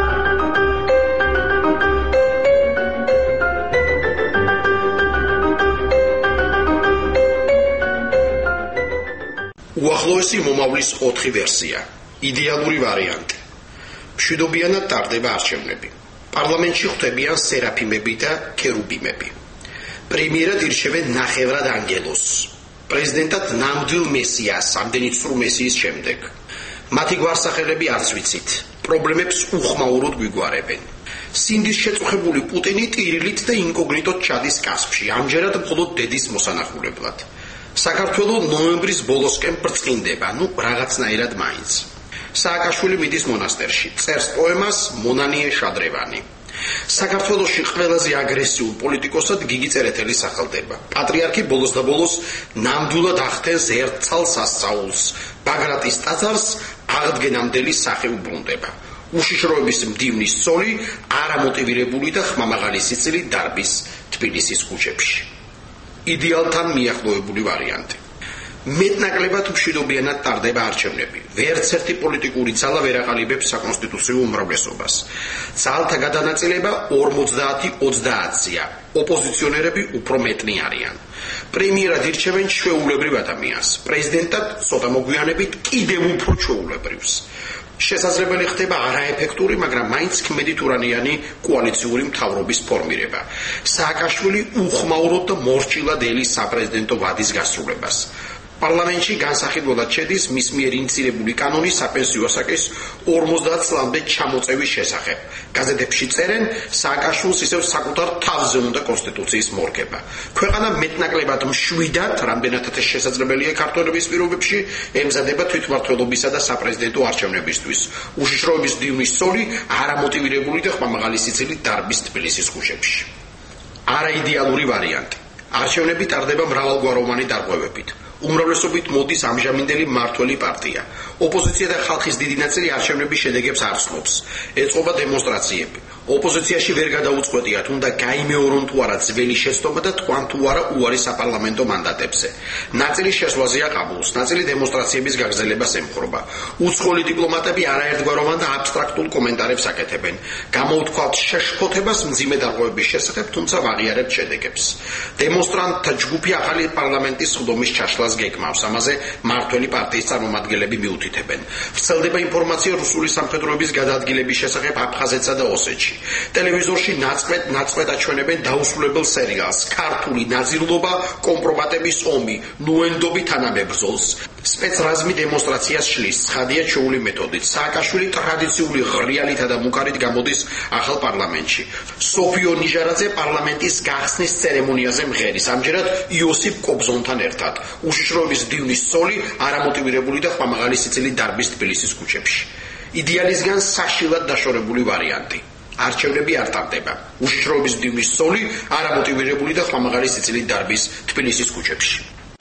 უახლოესი მომავლის 4 ვერსია. იდეალური ვარიანტი. მშვიდობიანად ტარდება არჩევნები. პარლამენტში ხვდებიან სერაფიმები და ქერუბიმები. პრემიერად ირჩევენ ნახევრად ანგელოს. პრეზიდენტად ნამდვილ მესიას, ამდენი ცრუ მესიის შემდეგ. მათი გვარსახელები არც ვიცით. პრობლემებს უხმაუროდ გვიგვარებენ. სინდის შეწუხებული პუტინი ტირილით და ინკოგნიტოდ ჩადის კასპში, ამჯერად მხოლოდ დედის მოსანახულებლად. საქართველო ნოემბრის ბოლოსკენ ბრწყინდება, რაღაცნაირად მაინც. სააკაშვილი მიდის მონასტერში, წერს პოემას მონანიე შადრევანი. საქართველოში ყველაზე აგრესიულ პოლიტიკოსად გიგი წერეთელი სახელდება. პატრიარქი ბოლოს და ბოლოს ნამდვილად ახდენს ერთცალ სასწაულს. ბაგრატის ტაძარს აღდგენამდელი სახე უბრუნდება. უშიშროების მდივნის სოლი არამოტივირებული და ხმამაღალი სიცილი დარბის თბილისის ქუჩებში. იდეალთან მიახლოებული ვარიანტი. მეტნაკლებად მშვიდობიანად ტარდება არჩევნები. ვერც ერთი პოლიტიკური ძალა ვერ აყალიბებს საკონსტიტუციო უმრავლესობას. ძალთა გადანაწილება 50-20-ია. ოპოზიციონერები უფრო მეტნი არიან. პრემიერად ირჩევენ ჩვეულებრივ ადამიანს. პრეზიდენტად ცოტა მოგვიანებით კიდევ უფრო ჩვეულებრივს. შესაძლებელი ხდება არაეფექტური, მაგრამ მაინც ქმედითურანიანი კოალიციური მთავრობის ფორმირება. სააკაშვილი უხმაუროდ და მორჭილად ელის საპრეზიდენტო ვადის გასრულებას. პარლამენტში განსახილველად შედის მის მიერ ინიცირებული კანონი საპენსიო ასაკის 50 წლამდე ჩამოწევის შესახებ. გაზეთებში წერენ, სააკაშვილს ისევ საკუთარ თავზე უნდა კონსტიტუციის მორგება. ქვეყანა მეტნაკლებად მშვიდად, რამდენადაც შესაძლებელია ქართველების პირობებში, ემზადება თვითმმართველობისა და საპრეზიდენტო არჩევნებისთვის. უშიშროების მდივნის სოლი არამოტივირებული და ხმამაღალი სიცილი დარბის თბილისის ქუჩებში. არაიდეალური ვარიანტი. არჩევნები ტარდება მრავალგვაროვანი დარღვევებით. უმრავლესობით მოდის ამჟამინდელი მმართველი პარტია. ოპოზიცია და ხალხის დიდი ნაწილი არჩევნების შედეგებს არ ცნობს. ეწყობა დემონსტრაციები. ოპოზიციაში ვერ გადაუწყვეტიათ, უნდა გაიმეორონ თუ არა ძველი შეცდომა და თქვან თუ არა უარი საპარლამენტო მანდატებზე. ნაწილი შესვლაზეა ყაბულს, ნაწილი დემონსტრაციების გაგრძელებას ემხრობა. უცხოელი დიპლომატები არაერთგვაროვან და აბსტრაქტულ კომენტარებს აკეთებენ. გამოუთქვათ შეშფოთებას მძიმე დარღვევების შესახებ, თუმცა ვაღიარებთ შედეგებს. დემონსტრანტთა ჯგუფი ახალი პარლამენტის სხდომის ჩაშლას გეკმავს, ამაზე მმართველი პარტიის წარმომადგენლები მიუთითებენ. ვრცელდება ინფორმაცია რუსული სამხედროების გადაადგილების შესახებ აფხაზეთსა და ოსეთში. ტელევიზორში ნაწყვეტ აჩვენებენ დაუსრულებელ სერიალს ქართული ნაძილობა, კომპრომატების ომი, ნუენდობი თანამებრძოლს. სპეცრაზმი დემონსტრაციას შლის, ცხადია ჩვეული მეთოდით. სააკაშვილი ტრადიციული ღრიალითა და მუქარით გამოდის ახალ პარლამენტში. სოფიო ნიჟარაძე პარლამენტის გახსნის ცერემონიაზე მღერის, ამჯერად იოსიფ კობზონთან ერთად. უშიშროების მდივნის სოლი არამოტივირებული და ხმამაღალი სიცილი დარბის თბილისის ქუჩებში. იდეალისგან საშილად დაშორებული ვარიანტი. არჩევნები არ ტარდება. უშიშროების მდივნის სოლი არამოტივირებული და ხმამაღალი სიცილი დარბის თბილისის ქუჩებში.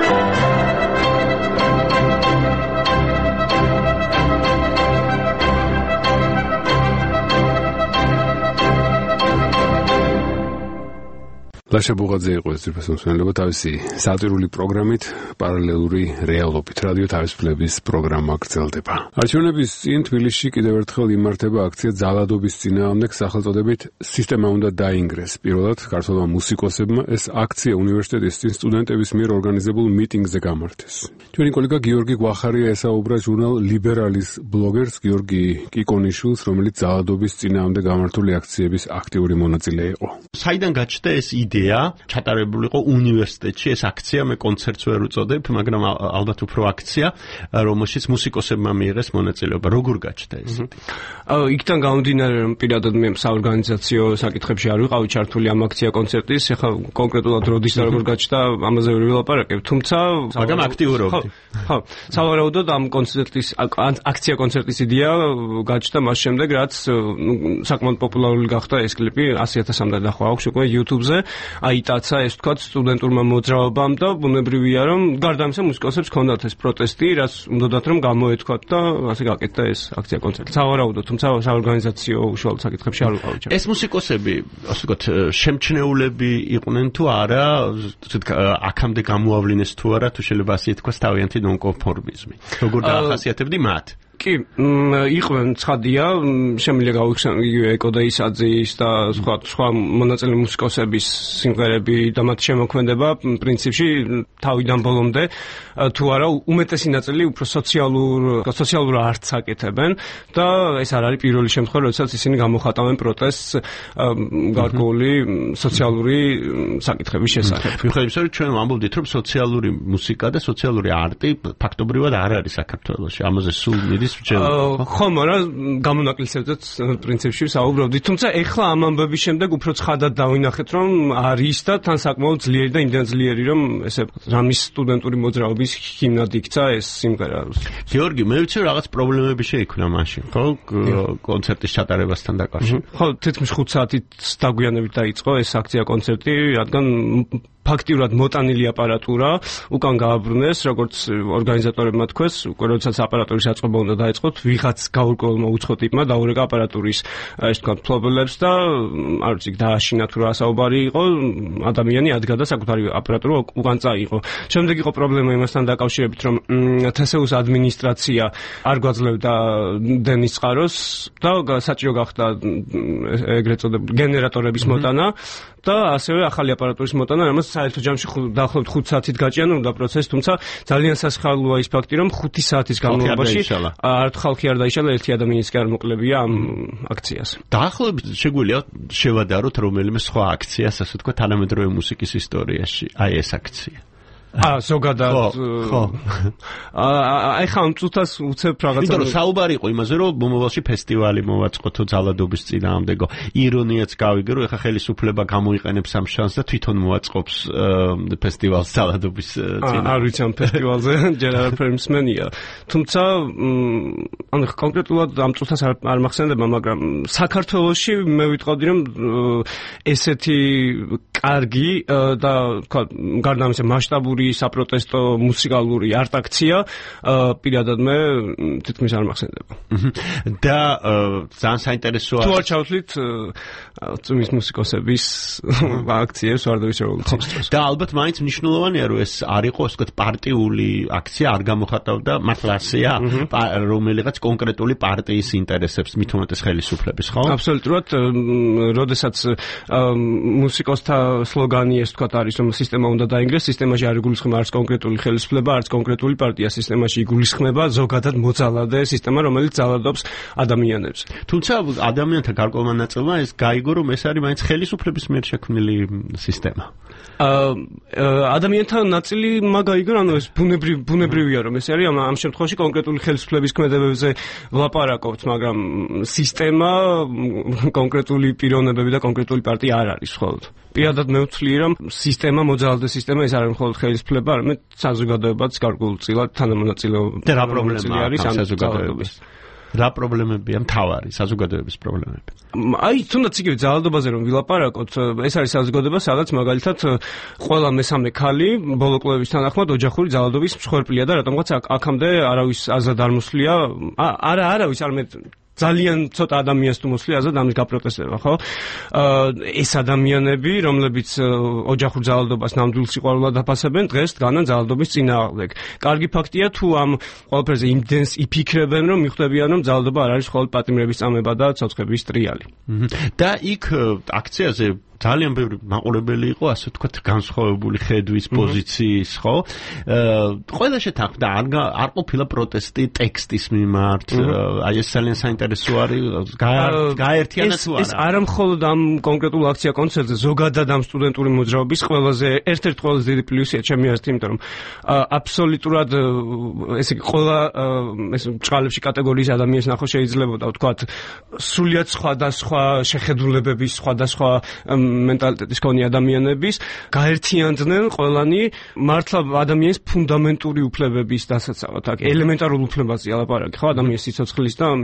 ლაშა ბუღაძე იყო ეს ძირფას მსმენელობა თავისი სატირული პროგრამით პარალელური რეალობით რადიო თავისუფლების პროგრამა გრძელდება. არჩევნების წინ თბილისში კიდევ ერთხელ იმართება აქცია ძალადობის წინააღმდეგ სახელწოდებით სისტემა უნდა დაინგრეს. პირველად ქართველმა მუსიკოსებმა ეს აქცია უნივერსიტეტის წინ სტუდენტების მიერ ორგანიზებულ მიტინგზე გამართეს. ჩვენი კოლეგა გიორგი გვახარია ესაუბრა ჟურნალ ლიბერალის ბლოგერს გიორგი კიკონიშვილს, რომელიც ძალადობის წინააღმდეგ გამართული აქციების აქტიური მონაწილე იყო. საიდან გაჩნდა ეს იდეა? ჩატარებულიყო უნივერსიტეტში ეს აქცია, მე კონცერტს ვერ უწოდებ, მაგრამ ალბათ უფრო აქცია, რომელშიც მუსიკოსებმა მიიღეს მონაწილეობა. როგორ გაჩნდა ეს? იქიდან გამომდინარე, რომ პირადად მე საორგანიზაციო საკითხებში არ ვიყავი ჩართული ამ აქცია კონცერტის, ეხლა კონკრეტულად როდის და როგორ გაჩნდა, ამაზე ვერ ვილაპარაკებ, თუმცა მაგრამ აქტიურობდი. ხო, სავარაუდოდ ამ კონცერტის აქცია კონცერტის იდეა გაჩნდა მას შემდეგ, რაც საკმაოდ პოპულარული გახდა ეს კლიპი 100,000-მდე დახვა აქვს უკვე YouTube-ზე. აიტაცა ეს თქვა სტუდენტურმა მოძრაობამ და ბუნებრივია რომ გარდა ამისა მუსიკოსებს ჰქონდათ ეს პროტესტი, რაც უნდათ რომ გამოეთქვათ და ასე გაკეთდა ეს აქცია კონცერტი. სავარაუდოდ, თუმცა საორგანიზაციო უშუალოდ საკითხებში არ ვიყავით. ეს მუსიკოსები, ასე ვთქვათ, შემჩნეულები იყვნენ თუ არა, აქამდე გამოავლინეს თუ არა, თუ შეიძლება ასე ითქვას თავიანთი ნონკონფორმიზმი. როგორ დაახასიათებდი მათ? კი, იყვნენ ცხადია, შემიძლია გავიხსენო ეკოდეისაძის და სხვა მონაწილე მუსიკოსების სიმღერები და მათი შემოქმედება პრინციპში თავიდან ბოლომდე თუ არა უმეტესი ნაწილი უფრო სოციალურ არტს აკეთებენ და ეს არ არის პირველი შემთხვევა, როდესაც ისინი გამოხატავენ პროტესტს გარკვეული სოციალური საკითხების შესახებ. მიუხედავად იმისა, რომ ჩვენ ვამბობდით, რომ სოციალური მუსიკა და სოციალური არტი ფაქტობრივად არ არის საქართველოში. ამაზე სულ მიდის ხო, მაგრამ გამონაკლისებზეც პრინციპში საუბრობდით. თუმცა ეხლა ამ ამბების შემდეგ უფრო ცხადად დავინახეთ, რომ არის და თან საკმაოდ ძლიერი და იმდენ ძლიერი, რომ ესე რამის სტუდენტური მოძრაობის ჰიმნად იქცა ეს სიმღერა. გიორგი, მე ვიცი რაღაც პრობლემები შეიქმნა მაშინ, ხო? კონცერტის ჩატარებასთან დაკავშირებით. ხო, თითქმის 5 საათით დაგვიანებით დაიწყო ეს აქცია კონცერტი, რადგან ფაქტიურად მოტანილი აპარატურა უკან გააბრუნეს, როგორც ორგანიზატორებმა თქვეს, უკვე როდესაც აპარატურის აწყობა უნდა დაიწყოთ, ვიღაც გაურკვევლმა უცხო ტიპმა დაურეკა აპარატურის ეს თქვა ფლობელებს და არ ვიცი, დააშინა თუ რა საუბარი იყო, ადამიანი ადგა და საკუთარი აპარატურა უკან წაიღო. შემდეგ იყო პრობლემა იმასთან დაკავშირებით, რომ თსეუს ადმინისტრაცია არ გვაძლევდა დენის წყაროს და საჭირო გახდა ეგრეთ წოდებული გენერატორების მოტანა და ასევე ახალი აპარატურის მოტანა, რამაც საერთო ჯამში დაახლოებით 5 საათით გაჭიანურდა პროცესი, თუმცა ძალიან სასიხარულოა ის ფაქტი, რომ 5 საათის განმავლობაში არც ხალხი არ დაიშალა, ერთი ადამიანიც კი არ მოკლებია ამ აქციას. დაახლოებით შეგვიძლია შევადაროთ რომელიმე სხვა აქციას, ასე ვთქვათ, თანამედროვე მუსიკის ისტორიაში, აი ეს აქცია. ზოგადად ხო. აი ხა ამ წუთას უცებ რაღაცა. იმიტომ რომ საუბარი იყო იმაზე, რომ მომავალში ფესტივალი მოვაწყოთ ძალადობის წინააღმდეგო. ირონიაც გავიგე, რომ ეხა ხელისუფლება გამოიყენებს ამ შანსს და თვითონ მოაწყობს ფესტივალს ძალადობის წინააღმდეგ. არ ვიცი ამ ფესტივალზე ჯერ არაფერი მსმენია. თუმცა ანუ კონკრეტულად ამ წუთას არ მახსენდება, მაგრამ საქართველოში მე ვიტყოდი, რომ ესეთი კარგი და თქვა გარდა ამისა მასშტაბური საპროტესტო მუსიკალური არტ-აქცია პირადად მე თითქმის არ მახსენდება. და ძალიან საინტერესოა. თუ არ ჩავთვლით წმის მუსიკოსების აქციებს ვარდების რევოლუციის დროს. და ალბათ მაინც მნიშვნელოვანია, რომ ეს არ იყოს, ასე ვთქვათ, პარტიული აქცია, არ გამოხატავდა მართლასია, რომელიღაც კონკრეტული პარტიის ინტერესებს, მით უმეტეს ხელისუფლების, ხო? აბსოლუტურად, როდესაც მუსიკოსთა სლოგანი ეს ვთქვათ არის, რომ სისტემა უნდა დაინგრეს, სისტემაში არ იგულისხმება არც კონკრეტული ხელისუფლება, არც კონკრეტული პარტია, სისტემაში იგულისხმება ზოგადად მოძალადე სისტემა, რომელიც ძალადობს ადამიანებს. თუმცა ადამიანთა გარკვეულმა ნაწილმა ეს გაიგო, რომ ეს არის მაინც ხელისუფლების მიერ შექმნილი სისტემა. ადამიანთა ნაწილი მაგაიგო, ანუ ეს ბუნებრივია, რომ ეს არის ამ შემთხვევაში კონკრეტული ხელისუფლების ქმედებებზე ვლაპარაკობთ, მაგრამ სისტემა, კონკრეტული პიროვნებები და კონკრეტული პარტია არ არის მხოლოდ. პირადად მე ვთვლი, რომ სისტემა, მოძალადე სისტემა ეს არ არის მხოლოდ ხელისუფლება, არამედ საზოგადოებაც გარკვეულწილად თანამონაწილეობა. და რა პრობლემა აქვს საზოგადოების? რა პრობლემებია მთავარი საზოგადოების პრობლემები? აი, თუნდაც იგივე ძალადობაზე რომ ვილაპარაკოთ, ეს არის საზოგადოება, სადაც მაგალითად ყველა მესამე ქალი ბოლო კვლევების თანახმად ოჯახური ძალადობის მსხვერპლია და რატომღაც აქამდე არავის აზრად არ მოსვლია, არავის არამედ ძალიან ცოტა ადამიანს თუ მოსვლია აზრად ამის გაპროტესტება, ხო? ეს ადამიანები, რომლებიც ოჯახურ ძალადობას ნამდვილ სიყვარულად აფასებენ, დღეს დგანან ძალადობის წინააღმდეგ. კარგი ფაქტია, თუ ამ ყველაფერზე იმდენს იფიქრებენ, რომ მიხვდებიან, რომ ძალადობა არ არის მხოლოდ პატიმრების წამება და ცოცხების ტრიალი. და იქ აქციაზე ძალიან ბევრი მაყურებელი იყო, ასე ვთქვათ, განსხვავებული ხედვის, პოზიციის, ხო? ყველა შეთანხმდა, არ ყოფილა პროტესტი ტექსტის მიმართ. აი ეს ძალიან საინტერესო არის, გაერთიანა თუ არა. ეს არა მხოლოდ ამ კონკრეტულ აქცია კონცერტზე, ზოგადად ამ სტუდენტური მოძრაობის ერთ-ერთი ყველაზე დიდი პლუსია ჩემი აზრით, იმიტომ რომ აბსოლუტურად ესე იგი ყველა ეს ბრჭყალებში კატეგორიის ადამიანს ნახო შეიძლებოდა, ვთქვათ, სრულიად სხვადასხვა შეხედულებების, სხვადასხვა მენტალიტეტის მქონე ადამიანების გაერთიანდნენ ყველანი მართლა ადამიანის ფუნდამენტური უფლებების დასაცავად. აქ ელემენტარულ უფლებაზე ალაპარაკი, ხო, ადამიანის სიცოცხლის და მისი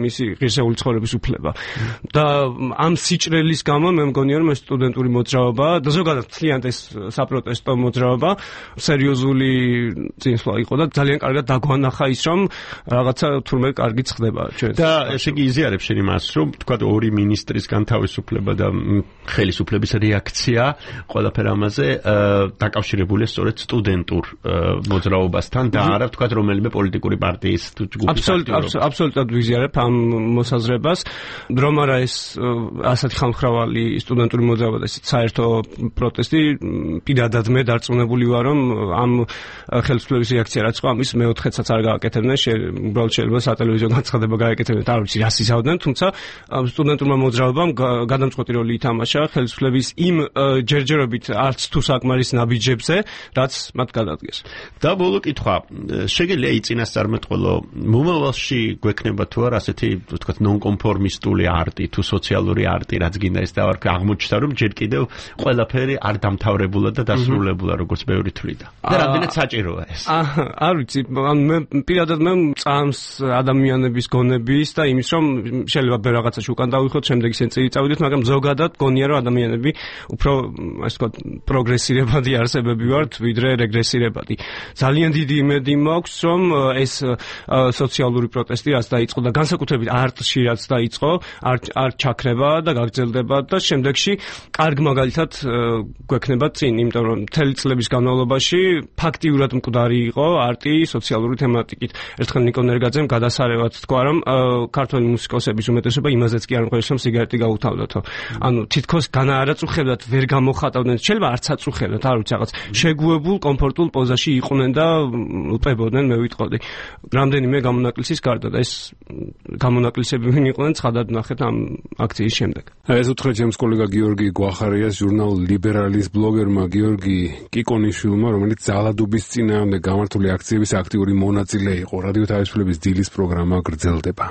ღირსეული ცხოვრების უფლება. და ამ სიჭრელის გამო მე მგონია რომ ეს სტუდენტური მოძრაობა და ზოგადად მთლიანად ეს საპროტესტო მოძრაობა სერიოზული წინსვლა იყო და ძალიან კარგად დაგვანახა ის რომ რაღაცა თურმე კარგი ხდება ჩვენ. და ესე იგი იზიარებს შენ იმას რომ თქვა ორი მინისტრის განთავისუფლება და ხელისუფლების რეაქცია ყველაფერ ამაზე დაკავშირებულია სწორედ სტუდენტურ მოძრაობასთან და არა თქვა რომელიმე პოლიტიკური პარტიის თუ ჯგუფის აბსოლუტურად ვიზიარებ ამ მოსაზრებას რომ არა ეს ასეთი ხალხმრავალი სტუდენტური მოძრაობა და ესეც საერთო პროტესტი პირადად მე დარწმუნებული ვარ რომ ამ ხელისუფლების რეაქცია რაც ყო ამის მეოთხეცაც არ გააკეთებდნენ უბრალოდ შეიძლება სატელევიზიო განცხადება გააკეთებდნენ არ ვიცი რას იზავდნენ თუმცა სტუდენტურმა მოძრაობამ გადამწყვეტი როლი ითამაშა ხელისუფლების იმ ჯერჯერობით არც თუ საკმარის ნაბიჯებზე რაც მათ გადადგეს და ბოლო კითხვა შეგიძლია იწინასწარმეტყველო მომავალში გვექნება თუ არა ასეთი ვთქვათ ნონკონფორმისტული არტი თუ სოციალური არტი რაც გინდა ეს დავარქვი აღმოჩნდა რომ ჯერ კიდევ ყველაფერი არ დამთავრებულა და დასრულებულა როგორც ბევრი თვლიდა და რამდენად საჭიროა ეს არ ვიცი მე პირადად მე წამს ადამიანების გონების და იმის რომ შეიძლება რაღაცაში უკან დავიხოთ შემდეგ ისე წილი წავიდეთ მაგრამ ზოგადად გონია რომ ადამიანები უფრო ასე ვთქვათ პროგრესირებადი არსებები ვართ ვიდრე რეგრესირებადი ძალიან დიდი იმედი მაქვს რომ ეს სოციალური პროტესტი რაც დაიწყო და განსაკუთრებით არტში რაც დაიწყო არ ჩაქრება და გაგრძელდება და შემდეგში კარგ მაგალითად გვექნება წინ იმიტომ რომ მთელი წლების განმავლობაში ფაქტიურად მკვდარი იყო არტი სოციალური თემატიკით ერთხელ ნიკო ნერგაძემ გადასარევად თქვა რომ ქართული მუსიკოსების უმეტესობა იმაზეც კი არ მღერის რომ სიგარეტი გაუთავდათო ანუ თითქოს განაარაწუხებდათ ვერ გამოხატავდნენ შეიძლება არც აწუხებდათ არ ვიცი რაღაც შეგუებულ კომფორტულ პოზაში იყვნენ და უპებოდნენ მე ვიტყოდი რამდენიმე გამონაკლისის გარდა და ეს გამონაკლისები ვინ იყვნენ ცხადად ნახეთ ამ აქციის შემდეგ ეს უთხრა ჩემს კოლეგა გიორგი გვახარიას ჟურნალ ლიბერალის ბლოგერმა გიორგი კიკონიშვილმა რომელიც ძალადობის წინააღმდეგ გამართული აქციების აქტიური მონაწილე იყო რადიო თავისუფლების დილის პროგრამა გრძელდება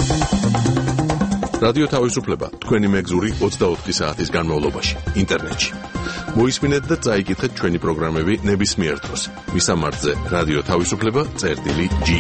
რადიო თავისუფლება თქვენი მეგზური 24 საათის განმავლობაში ინტერნეტში მოისმინეთ და წაიკითხეთ ჩვენი პროგრამები ნებისმიერ დროს მისამართზე რადიო თავისუფლება.ge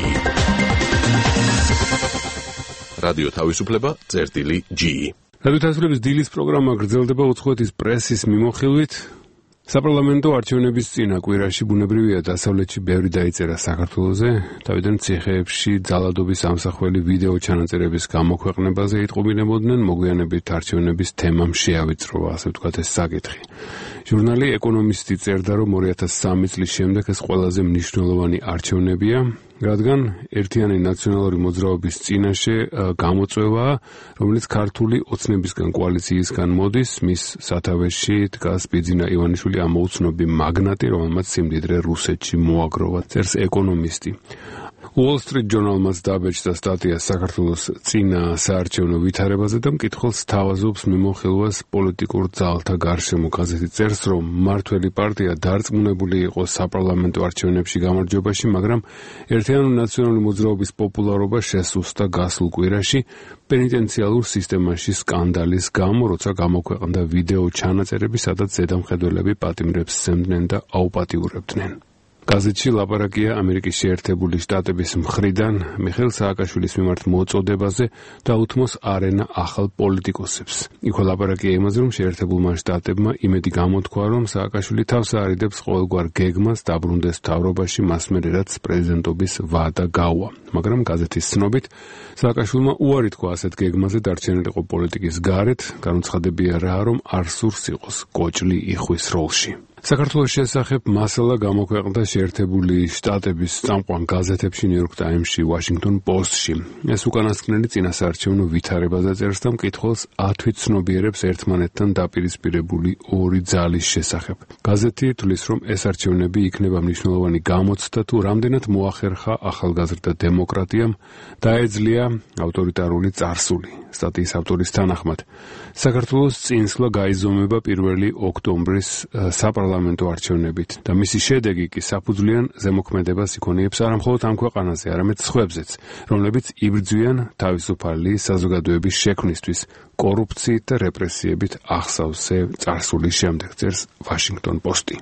რადიო თავისუფლება.ge რადიო თავისუფლების დილის პროგრამა გრძელდება უცხოეთის პრესის მიმოხილვით საპარლამენტო არჩევნების წინა კვირაში ბუნებრივია დასავლეთში ბევრი დაიწერა საქართველოზე თავიდან ციხეებში ძალადობის ამსახველი ვიდეო ჩანაწერების გამოქვეყნებაზე იტყობინებოდნენ მოგვიანებით არჩევნების თემამ შეავიწროვა ასე ვთქვათ ეს საკითხი ჟურნალი ეკონომისტი წერდა რომ 2003 წლის შემდეგ ეს ყველაზე მნიშვნელოვანი არჩევნებია რადგან ერთიანი ნაციონალური მოძრაობის წინაშე გამოწვევაა, რომელიც ქართული ოცნებისგან კოალიციისგან მოდის, მის სათავეში დგას ბიძინა ივანიშვილი ამოუცნობი მაგნატი, რომელმაც სიმდიდრე რუსეთში მოაგროვა, წერს ეკონომისტი. Wall Street Journal-მაც დაბეჭდა სტატია საქართველოს წინა საარჩევნო ვითარებაზე და მკითხველს თავაზობს მიმოხილვას პოლიტიკურ ძალთა გარშემო. გაზეთი წერს, რომ მმართველი პარტია დარწმუნებული იყო საპარლამენტო არჩევნებში გამარჯვებაში, მაგრამ ერთიანი ნაციონალური მოძრაობის პოპულარობა შესუსტა გასულ კვირაში პენიტენციალურ სისტემაში სკანდალის გამო, როცა გამოქვეყნდა ვიდეო ჩანაწერები, სადაც ზედამხედველები პატიმრებს სცემდნენ და აუპატიურებდნენ. გაზეთში ლაპარაკია ამერიკის შეერთებული შტატების მხრიდან მიხეილ სააკაშვილის მიმართ მოწოდებაზე და უთმოს არენა ახალ პოლიტიკოსებს. იქვე ლაპარაკია იმაზე, რომ შეერთებულმა შტატებმა იმედი გამოთქვა, რომ სააკაშვილი თავს აარიდებს ყოველგვარ გეგმას დაბრუნდეს მთავრობაში მას მერე რაც პრეზიდენტობის ვადა გაუვა. მაგრამ გაზეთის ცნობით სააკაშვილმა უარი თქვა ასეთ გეგმაზე დარჩენილიყო პოლიტიკის გარეთ, განუცხადებია რა, რომ არ სურს იყოს კოჭლი იხვის როლში. საქართველოს შესახებ მასალა გამოქვეყნდა შეერთებული შტატების წამყვან გაზეთებში New York Times-ში, Washington Post-ში. ეს უკანასკნელი წინასაარჩევნო ვითარებაზე წერს და მკითხველს ათვით ცნობიერებს ერთმანეთთან დაპირისპირებული ორი ძალის შესახებ. გაზეთი თვლის, რომ ეს არჩევნები იქნება მნიშვნელოვანი გამოცდა თუ რამდენად მოახერხა ახალგაზრდა დემოკრატიამ და ეძლია ავტორიტარული წარსული. სტატიის ავტორის თანახმად, საქართველოს წინსვლა გაიზომება 1 ოქტომბრის საპარლამენტო არჩევნებით და მისი შედეგი კი საფუძვლიან ზემოქმედებას იქონიებს არა მხოლოდ ამ ქვეყანაზე, არამედ სხვებზეც, რომლებიც იბრძვიან თავისუფალი საზოგადოების შექმნისთვის, კორუფციით და რეპრესიებით ახსავსე წარსულის შემდეგ, წერს Washington Post-ი.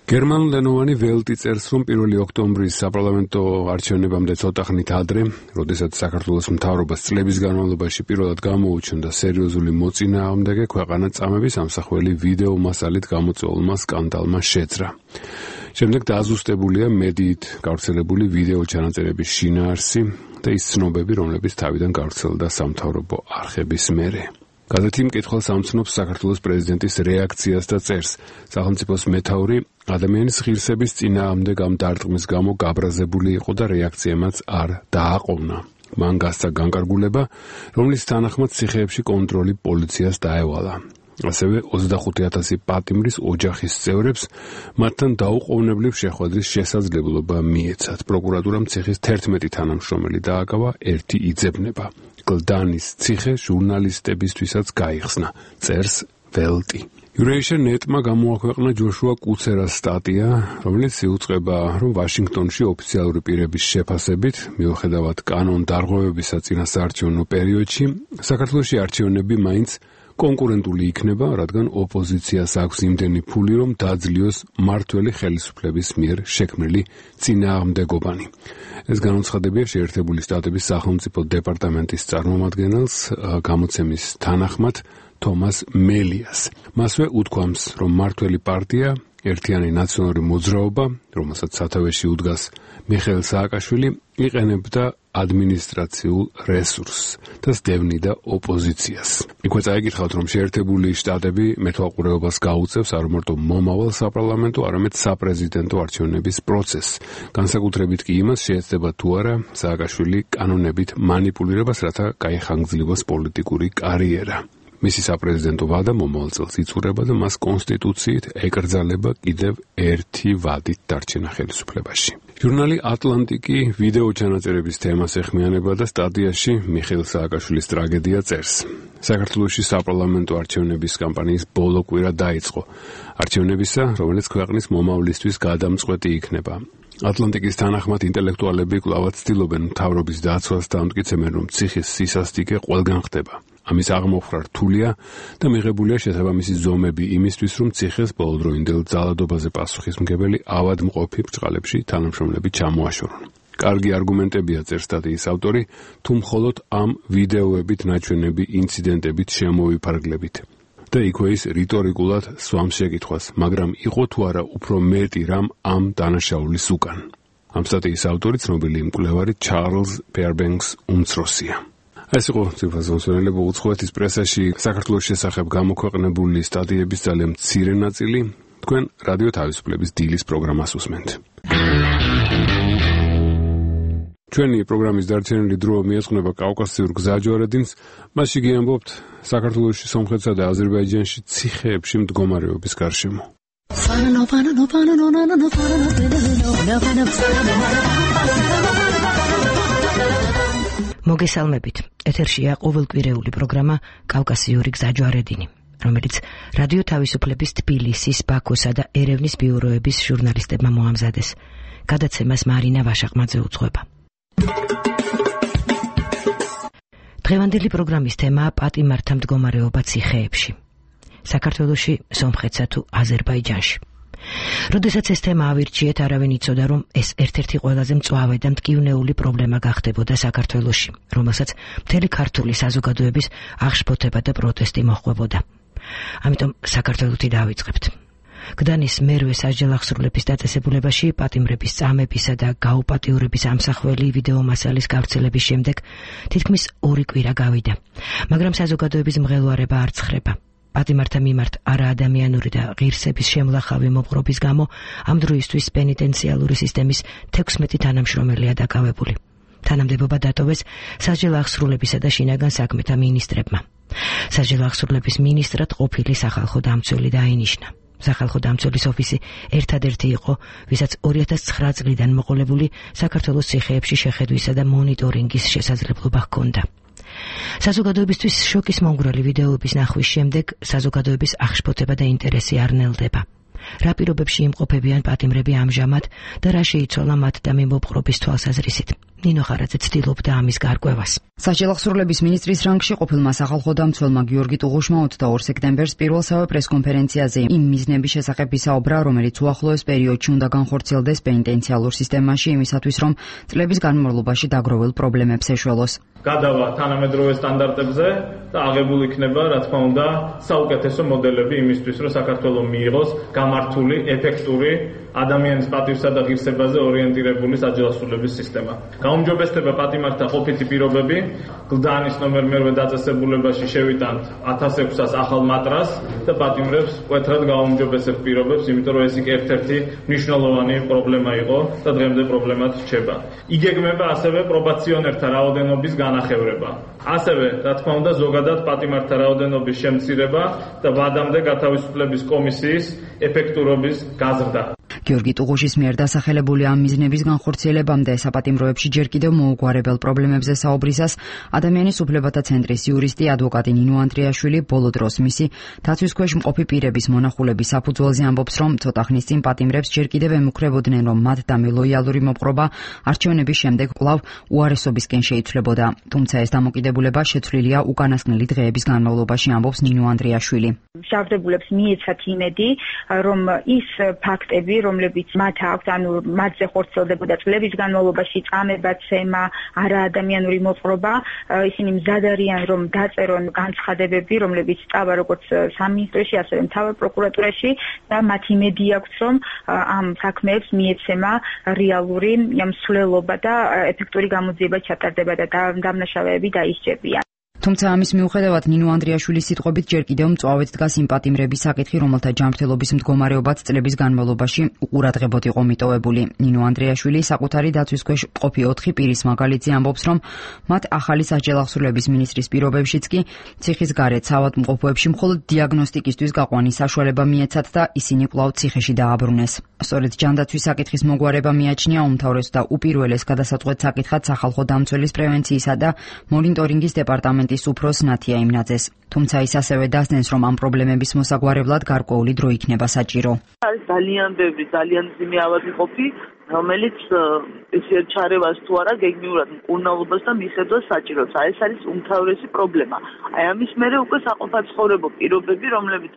გერმანულენოვანი ველტი წერს, რომ 1 ოქტომბრის საპარლამენტო არჩევნებამდე ცოტა ხნით ადრე, როდესაც საქართველოს მთავრობას წლების განმავლობაში პირველად გამოუჩნდა სერიოზული მოწინააღმდეგე, ქვეყანა წამების ამსახველი ვიდეო მასალით გამოწვეულმა სკანდალმა შეძრა. შემდეგ დაზუსტებულია მედიით გავრცელებული ვიდეო ჩანაწერების შინაარსი და ის ცნობები, რომლებიც თავიდან გავრცელდა სამთავრობო არხების მერე. გაზეთი მკითხველს ამცნობს საქართველოს პრეზიდენტის რეაქციას და წერს, სახელმწიფოს მეთაური ადამიანის ღირსების წინააღმდეგ ამ დარტყმის გამო გაბრაზებული იყო და რეაქციამაც არ დააყოვნა. მან გასცა განკარგულება, რომლის თანახმად ციხეებში კონტროლი პოლიციას დაევალა. ასევე 25,000 პატიმრის ოჯახის წევრებს მათთან დაუყოვნებლივ შეხვედრის შესაძლებლობა მიეცათ. პროკურატურამ ციხის 11 თანამშრომელი დააკავა, 1 იძებნება. კლდანის ციხე ჟურნალისტებისთვისაც გაიხსნა, წერს ველტი. Eurasian.net-მა გამოაქვეყნა ჯოშუა კუცერას სტატია, რომელიც იუწყება, რომ ვაშინგტონში ოფიციალური პირების შეფასებით, მიუხედავად კანონ დარღვევებისა წინასაარჩევნო პერიოდში, საქართველოში არჩევნები მაინც კონკურენტული იქნება, რადგან ოპოზიციას აქვს იმდენი ფული, რომ დაძლიოს მმართველი ხელისუფლების მიერ შექმნილი წინააღმდეგობანი. ეს განუცხადებია შეერთებული შტატების სახელმწიფო დეპარტამენტის წარმომადგენელს გამოცემის თანახმად თომას მელიას. მასვე უთქვამს, რომ მმართველი პარტია ერთიანი ნაციონალური მოძრაობა, რომელსაც სათავეში უდგას მიხეილ სააკაშვილი, იყენებდა ადმინისტრაციულ რესურსს და სდევნიდა ოპოზიციას. იქვე წაიკითხავთ, რომ შეერთებული შტატები მეთვალყურეობას გაუწევს არ მარტო მომავალ საპარლამენტო, არამედ საპრეზიდენტო არჩევნების პროცესს. განსაკუთრებით კი იმას შეეცდება თუ არა სააკაშვილი კანონებით მანიპულირებას, რათა გაიხანგძლივოს პოლიტიკური კარიერა. მისი საპრეზიდენტო ვადა მომავალ წელს იწურება და მას კონსტიტუციით ეკრძალება კიდევ ერთი ვადით დარჩენა ხელისუფლებაში. ჟურნალი ატლანტიკი ვიდეო ჩანაწერების თემას ეხმიანება და სტატიაში მიხეილ სააკაშვილის ტრაგედია წერს. საქართველოში საპარლამენტო არჩევნების კამპანიის ბოლო კვირა დაიწყო. არჩევნებისა, რომელიც ქვეყნის მომავლისთვის გადამწყვეტი იქნება. ატლანტიკის თანახმად ინტელექტუალები კვლავაც ცდილობენ მთავრობის დაცვას და ამტკიცებენ, რომ ციხის სისასტიკე ყველგან ხდება. ამის აღმოფხვრა რთულია და მიღებულია შესაბამისი ზომები იმისთვის, რომ ციხეს ბოლოდროინდელ ძალადობაზე პასუხისმგებელი ავადმყოფი ბრჭყალებში თანამშრომლები ჩამოაშორონ. კარგი არგუმენტებია, წერს სტატიის ავტორი, თუ მხოლოდ ამ ვიდეოებით ნაჩვენები ინციდენტებით შემოვიფარგლებით. და იქვე ის რიტორიკულად სვამს შეკითხვას, მაგრამ იყო თუ არა უფრო მეტი რამ ამ დანაშაულის უკან. ამ სტატიის ავტორი ცნობილი მკვლევარი ჩარლზ ფერბენკს უმცროსია. ეს იყო ციფრაზონსონელება უცხოეთის პრესაში საქართველოს შესახებ გამოქვეყნებული სტატიების ძალიან მცირე ნაწილი. თქვენ რადიო თავისუფლების დილის პროგრამას უსმენთ. ჩვენი პროგრამის დარჩენილი დრო მიეძღვნება კავკასიურ გზაჯვარედინს. მასში გიამბობთ საქართველოში, სომხეთსა და აზერბაიჯანში ციხეებში მდგომარეობის გარშემო. მოგესალმებით. ეთერშია ყოველკვირეული პროგრამა კავკასიური გზაჯვარედინი, რომელიც რადიო თავისუფლების თბილისის, ბაქოსა და ერევნის ბიუროების ჟურნალისტებმა მოამზადეს. გადაცემას მარინა ვაშაყმაძე უძღვება. დღევანდელი პროგრამის თემაა პატიმართა მდგომარეობა ციხეებში. საქართველოში, სომხეთსა თუ აზერბაიჯანში. როდესაც ეს თემა ავირჩიეთ, არავინ იცოდა, რომ ეს ერთ-ერთი ყველაზე მწვავე და მტკივნეული პრობლემა გახდებოდა საქართველოში, რომელსაც მთელი ქართული საზოგადოების აღშფოთება და პროტესტი მოჰყვებოდა. ამიტომ საქართველოთი დავიწყებთ. გდანის მერვე სასჯელახსრულების დაწესებულებაში პატიმრების წამებისა და გაუპატიურების ამსახველი ვიდეო მასალის გავრცელების შემდეგ თითქმის 2 კვირა გავიდა, მაგრამ საზოგადოების მღელვარება არ ცხრება. პატიმართა მიმართ არაადამიანური და ღირსების შემლახავი მოპყრობის გამო ამ დროისთვის პენიტენციალური სისტემის 16 თანამშრომელია დაკავებული. თანამდებობა დატოვეს სასჯელახსრულებისა და შინაგან საქმეთა მინისტრებმა. სასჯელახსრულების მინისტრად ყოფილი სახალხო დამცველი დაინიშნა. სახალხო დამცველის ოფისი ერთადერთი იყო, ვისაც 2009 წლიდან მოყოლებული საქართველოს ციხეებში შეხედვისა და მონიტორინგის შესაძლებლობა ჰქონდა. საზოგადოებისთვის შოკის მომგვრელი ვიდეოების ნახვის შემდეგ საზოგადოების აღშფოთება და ინტერესი არ ნელდება. რა პირობებში იმყოფებიან პატიმრები ამჟამად და რა შეიცვალა მათ და მიმოპყრობის თვალსაზრისით. ნინო ხარაძე ცდილობდა ამის გარკვევას. საჯელახსრულების მინისტრის რანგში ყოფილმა სახალხო დამცველმა გიორგი ტუღუშმა 22 სექტემბერს პირველსავე პრესკონფერენციაზე იმ მიზნების შესახებ ისაუბრა, რომელიც უახლოეს პერიოდში უნდა განხორციელდეს პენიტენციალურ სისტემაში იმისათვის, რომ წლების განმავლობაში დაგროვილ პრობლემებს ეშველოს. გადავა თანამედროვე სტანდარტებზე და აღებულ იქნება, რა თქმა უნდა, საუკეთესო მოდელები იმისთვის, რომ საქართველოს მიიღოს გამართული, ეფექტური, ადამიანის პატივსა და ღირსებაზე ორიენტირებული საჯელახსრულების სისტემა. გაუმჯობესდება პატიმართა ყოფითი პირობები, გლდანის ნომერ მერვე დაწესებულებაში შევიტანთ 1600 ახალ მატრას და პატიმრებს მკვეთრად გაუმჯობესებთ პირობებს, იმიტომ რომ ეს იქ ერთ-ერთი მნიშვნელოვანი პრობლემა იყო და დღემდე პრობლემად რჩება. იგეგმება ასევე პრობაციონერთა რაოდენობის განახევრება. ასევე, რა თქმა უნდა, ზოგადად პატიმართა რაოდენობის შემცირება და ვადამდე გათავისუფლების კომისიის ეფექტურობის გაზრდა. გიორგი ტუღუშის მიერ დასახელებული ამ მიზნების განხორციელებამდე საპატიმროებში ჯერ კიდევ მოუგვარებელ პრობლემებზე საუბრისას ადამიანის უფლებათა ცენტრის იურისტი ადვოკატი ნინო ანდრიაშვილი ბოლო დროს მისი დაცვის ქვეშ მყოფი პირების მონახულების საფუძველზე ამბობს, რომ ცოტა ხნის წინ პატიმრებს ჯერ კიდევ ემუქრებოდნენ, რომ მათ დამე ლოიალური მოპყრობა არჩევნების შემდეგ კვლავ უარესობისკენ შეიცვლებოდა. თუმცა ეს დამოკიდებულება შეცვლილია უკანასკნელი დღეების განმავლობაში, ამბობს ნინო ანდრიაშვილი. მშავდებულებს მიეცათ იმედი, რომ ის ფაქტები, რომლებიც მათ აქვთ, ანუ მათზე ხორციელდებოდა წლების განმავლობაში წამება-ცემა, არაადამიანური მოპყრობა, ისინი მზად არიან, რომ დაწერონ განცხადებები, რომლებიც წავა როგორც სამინისტროში, ასევე მთავარ პროკურატურაში და მათ იმედი აქვთ, რომ ამ საქმეებს მიეცემა რეალური მსვლელობა და ეფექტური გამოძიება ჩატარდება და დამნაშავეები დაისჯებიან. თუმცა ამის მიუხედავად ნინო ანდრიაშვილის სიტყვებით ჯერ კიდევ მწვავედ დგას იმ პატიმრების საკითხი, რომელთა ჯანმრთელობის მდგომარეობაც წლების განმავლობაში უყურადღებოდ იყო მიტოვებული. ნინო ანდრიაშვილი საკუთარი დაცვის ქვეშ მყოფი 4 პირის მაგალითზე ამბობს, რომ მათ ახალი საჯელახსრულების მინისტრის პირობებშიც კი ციხის გარეთ საავადმყოფოებში მხოლოდ დიაგნოსტიკისთვის გაყვანის საშუალება მიეცათ და ისინი კვლავ ციხეში დააბრუნეს. სწორედ ჯანდაცვის საკითხის მოგვარება მიაჩნია უმთავრეს და უპირველეს გადასაწყვეტ საკითხად სახალხო დამცველის პრევენციისა და მონიტორინგის დეპარტამენტის უფროს ნათია იმნაძეს. თუმცა ის ასევე დასდენს, რომ ამ პრობლემების მოსაგვარებლად გარკვეული დრო იქნება საჭირო. არის ძალიან ბევრი, ძალიან ძიმე ავადმყოფი, რომელიც ისე ჩარევას თუ არა გეგმიურად მკურნალობას და მისედვას საჭიროებს. ეს არის უმთავრესი პრობლემა. ამის მერე უკვე საყოფაცხოვრებო პირობები, რომლებიც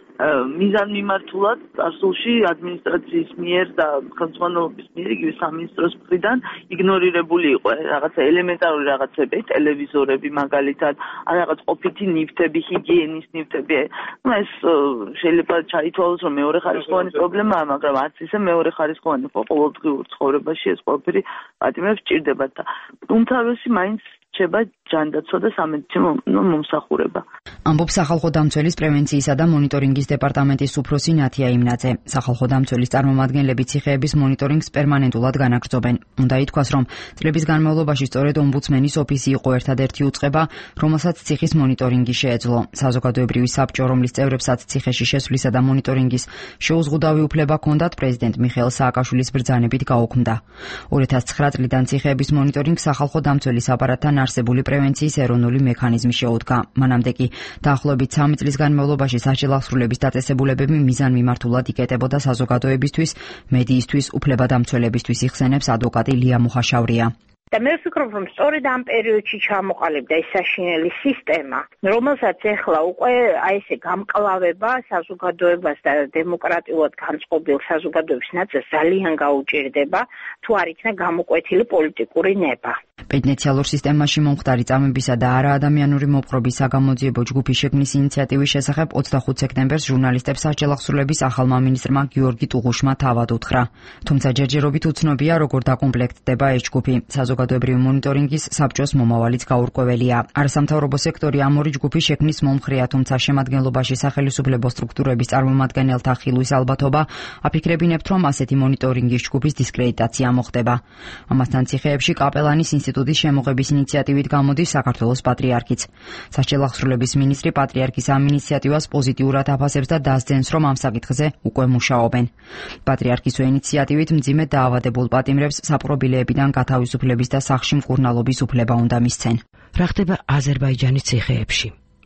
მიზან მიმართულად წარსულში ადმინისტრაციის მიერ და ხელმძღვანელობის მიერ იგივე სამინისტროს მხრიდან იგნორირებული იყო რაღაცა ელემენტარული რაღაცები, ტელევიზორები მაგალითად, რაღაც ყოფითი ნივთები, ჰიგიენის ნივთები. ეს შეიძლება ჩაითვალოს, რომ მეორე ხარისხოვანი პრობლემაა, მაგრამ არც ისე მეორე ხარისხოვანი ყოველდღიურ ცხოვრებაში ეს ყველაფერი პატიმრებს სჭირდებათ და უმთავრესი მაინც რჩება ჯანდაცვა და სამედიცინო მომსახურება. ამბობს სახალხო დამცველის პრევენციისა და მონიტორინგის დეპარტამენტის უფროსი ნათია იმნაძე. სახალხო დამცველის წარმომადგენლები ციხეების მონიტორინგს პერმანენტულად განაგრძობენ. უნდა ითქვას, რომ წლების განმავლობაში სწორედ ომბუდსმენის ოფისი იყო ერთადერთი უწყება, რომელსაც ციხის მონიტორინგი შეეძლო. საზოგადოებრივი საბჭო, რომლის წევრებსაც ციხეში შესვლისა და მონიტორინგის შეუზღუდავი უფლება ჰქონდათ, პრეზიდენტ მიხეილ სააკაშვილის ბრძანებით გაუქმდა. 2009 წლიდან ციხეების მონიტორინგს სახალხო დამცველის აპარატთან არსებული პრევენციის ეროვნული მექანიზმი შეუდგა. მანამდე კი დაახლოებით 3 წლის განმავლობაში საჯელახსრულების დაწესებულებები მიზანმიმართულად იკეტებოდა საზოგადოებისთვის, მედიისთვის, უფლებადამცველებისთვის, იხსენებს ადვოკატი ლია მუხაშავრია. და მე ვფიქრობ, რომ სწორედ ამ პერიოდში ჩამოყალიბდა ეს საშინელი სისტემა, რომელსაც ეხლა უკვე ესე გამკლავება საზოგადოებას და დემოკრატიულად განწყობილ საზოგადოების ნაწილს ძალიან გაუჭირდება, თუ არ იქნა გამოკვეთილი პოლიტიკური ნება. პენიტენციალურ სისტემაში მომხდარი წამებისა და არაადამიანური მოპყრობის საგამოძიებო ჯგუფის შექმნის ინიციატივის შესახებ 25 სექტემბერს ჟურნალისტებს საჯელახსრულების ახალმა მინისტრმა გიორგი ტუღუშმა თავად უთხრა. თუმცა ჯერჯერობით უცნობია, როგორ დაკომპლექტდება ეს ჯგუფი. საზოგადოებრივი მონიტორინგის საბჭოს მომავალიც გაურკვეველია. არასამთავრობო სექტორი ამ ორი ჯგუფის შექმნის მომხრეა, თუმცა შემადგენლობაში სახელისუფლებო სტრუქტურების წარმომადგენელთა ხილვის ალბათობა აფიქრებინებთ, რომ ასეთი მონიტორინგის ჯგუფის დისკრედიტაცია მოხდება. ამასთან ციხეებში კაპელანის ინსტიტუტის შემოღების ინიციატივით გამოდის საქართველოს პატრიარქიც. საჯელახსრულების მინისტრი პატრიარქის ამ ინიციატივას პოზიტიურად აფასებს და დასძენს, რომ ამ საკითხზე უკვე მუშაობენ. პატრიარქის ინიციატივით მძიმე დაავადებულ პატიმრებს საპყრობილეებიდან გათავისუფლების და სახლში მკურნალობის უფლება უნდა მისცენ. რა ხდება აზერბაიჯანის ციხეებში?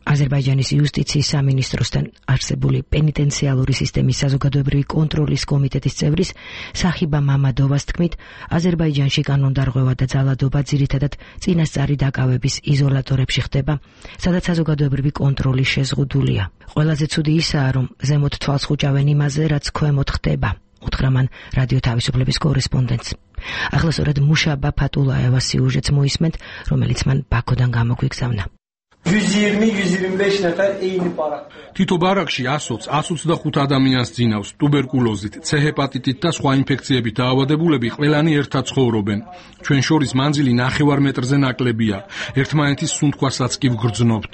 აზერბაიჯანის იუსტიციის სამინისტროსთან არსებული პენიტენციალური სისტემის საზოგადოებრივი კონტროლის კომიტეტის წევრის სახიბა მამადოვას თქმით, აზერბაიჯანში კანონდარღვევა და ძალადობა ძირითადად წინასწარი დაკავების იზოლატორებში ხდება, სადაც საზოგადოებრივი კონტროლი შეზღუდულია. ყველაზე ცუდი ისაა, რომ ზემოთ თვალს ხუჭავენ იმაზე, რაც ქვემოთ ხდება, უთხრა მან რადიო თავისუფლების კორესპონდენტს. ახლა სწორედ მუშაბა ფატულაევას სიუჟეტს მოისმენთ, რომელიც მან ბაქოდან გამოგვიგზავნა. 120-125 ნაფარ ეინი პარაკ. თითო ბარაკში 125 ადამიანს ძინავს ტუბერკულოზით, C ჰეპატიტით და სხვა ინფექციებით დაავადებულები ყველანი ერთად ცხოვრობენ. ჩვენ შორის მანძილი 9 მეტრზე ნაკლებია. ერთმანეთის სუნთქვასაც კი ვგრძნობთ.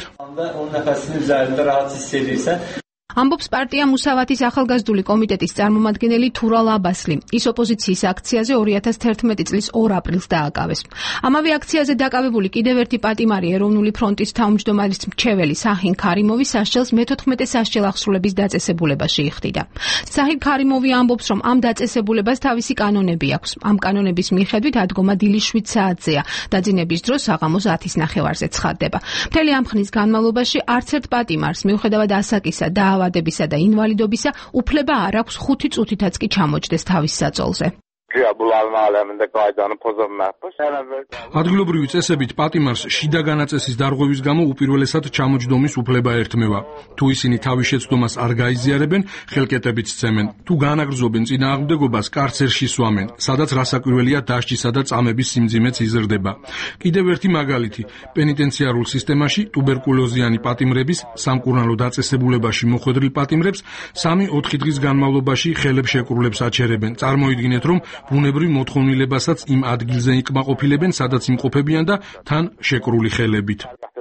ამბობს პარტია მუსავათის ახალგაზრდული კომიტეტის წარმომადგენელი თურალ აბასლი. ის ოპოზიციის აქციაზე 2011 წლის 2 აპრილს დააკავეს. ამავე აქციაზე დაკავებული კიდევ ერთი პატიმარი ეროვნული ფრონტის თავმჯდომარის მრჩეველი საჰინ ქარიმოვი სასჯელს მე-14 სასჯელ აღსრულების დაწესებულებაში იხდიდა. საჰინ ქარიმოვი ამბობს, რომ ამ დაწესებულებას თავისი კანონები აქვს. ამ კანონების მიხედვით ადგომა დილის 7 საათზეა. დაძინების დრო საღამოს 10:09-ზე ცხადდება. მთელი ამ ხნის განმავლობაში არც ერთ პატიმარს მიუხედავად ასაკისა და დაავადებისა და ინვალიდობისა უფლება არ აქვს 5 წუთითაც კი ჩამოჯდეს თავის საწოლზე. ადგილობრივი წესებით პატიმარს შიდა განაწესის დარღვევის გამო უპირველესად ჩამოჯდომის უფლება ერთმევა. თუ ისინი თავის შეცდომას არ გაიზიარებენ, ხელკეტებით სცემენ. თუ გაანაგრძობენ წინააღმდეგობას, კარცერში სვამენ, სადაც რასაკვირველია დასჯისა და წამების სიმძიმეც იზრდება. კიდევ ერთი მაგალითი, პენიტენციარულ სისტემაში ტუბერკულოზიანი პატიმრების სამკურნალო დაწესებულებაში მოხვედრილ პატიმრებს 3-4 დღის განმავლობაში ხელებშეკრულებს აჩერებენ. წარმოიდგინეთ, რომ ბუნებრივ მოთხოვნილებასაც იმ ადგილზე იკმაყოფილებენ, სადაც იმყოფებიან და თან შეკრული ხელებით.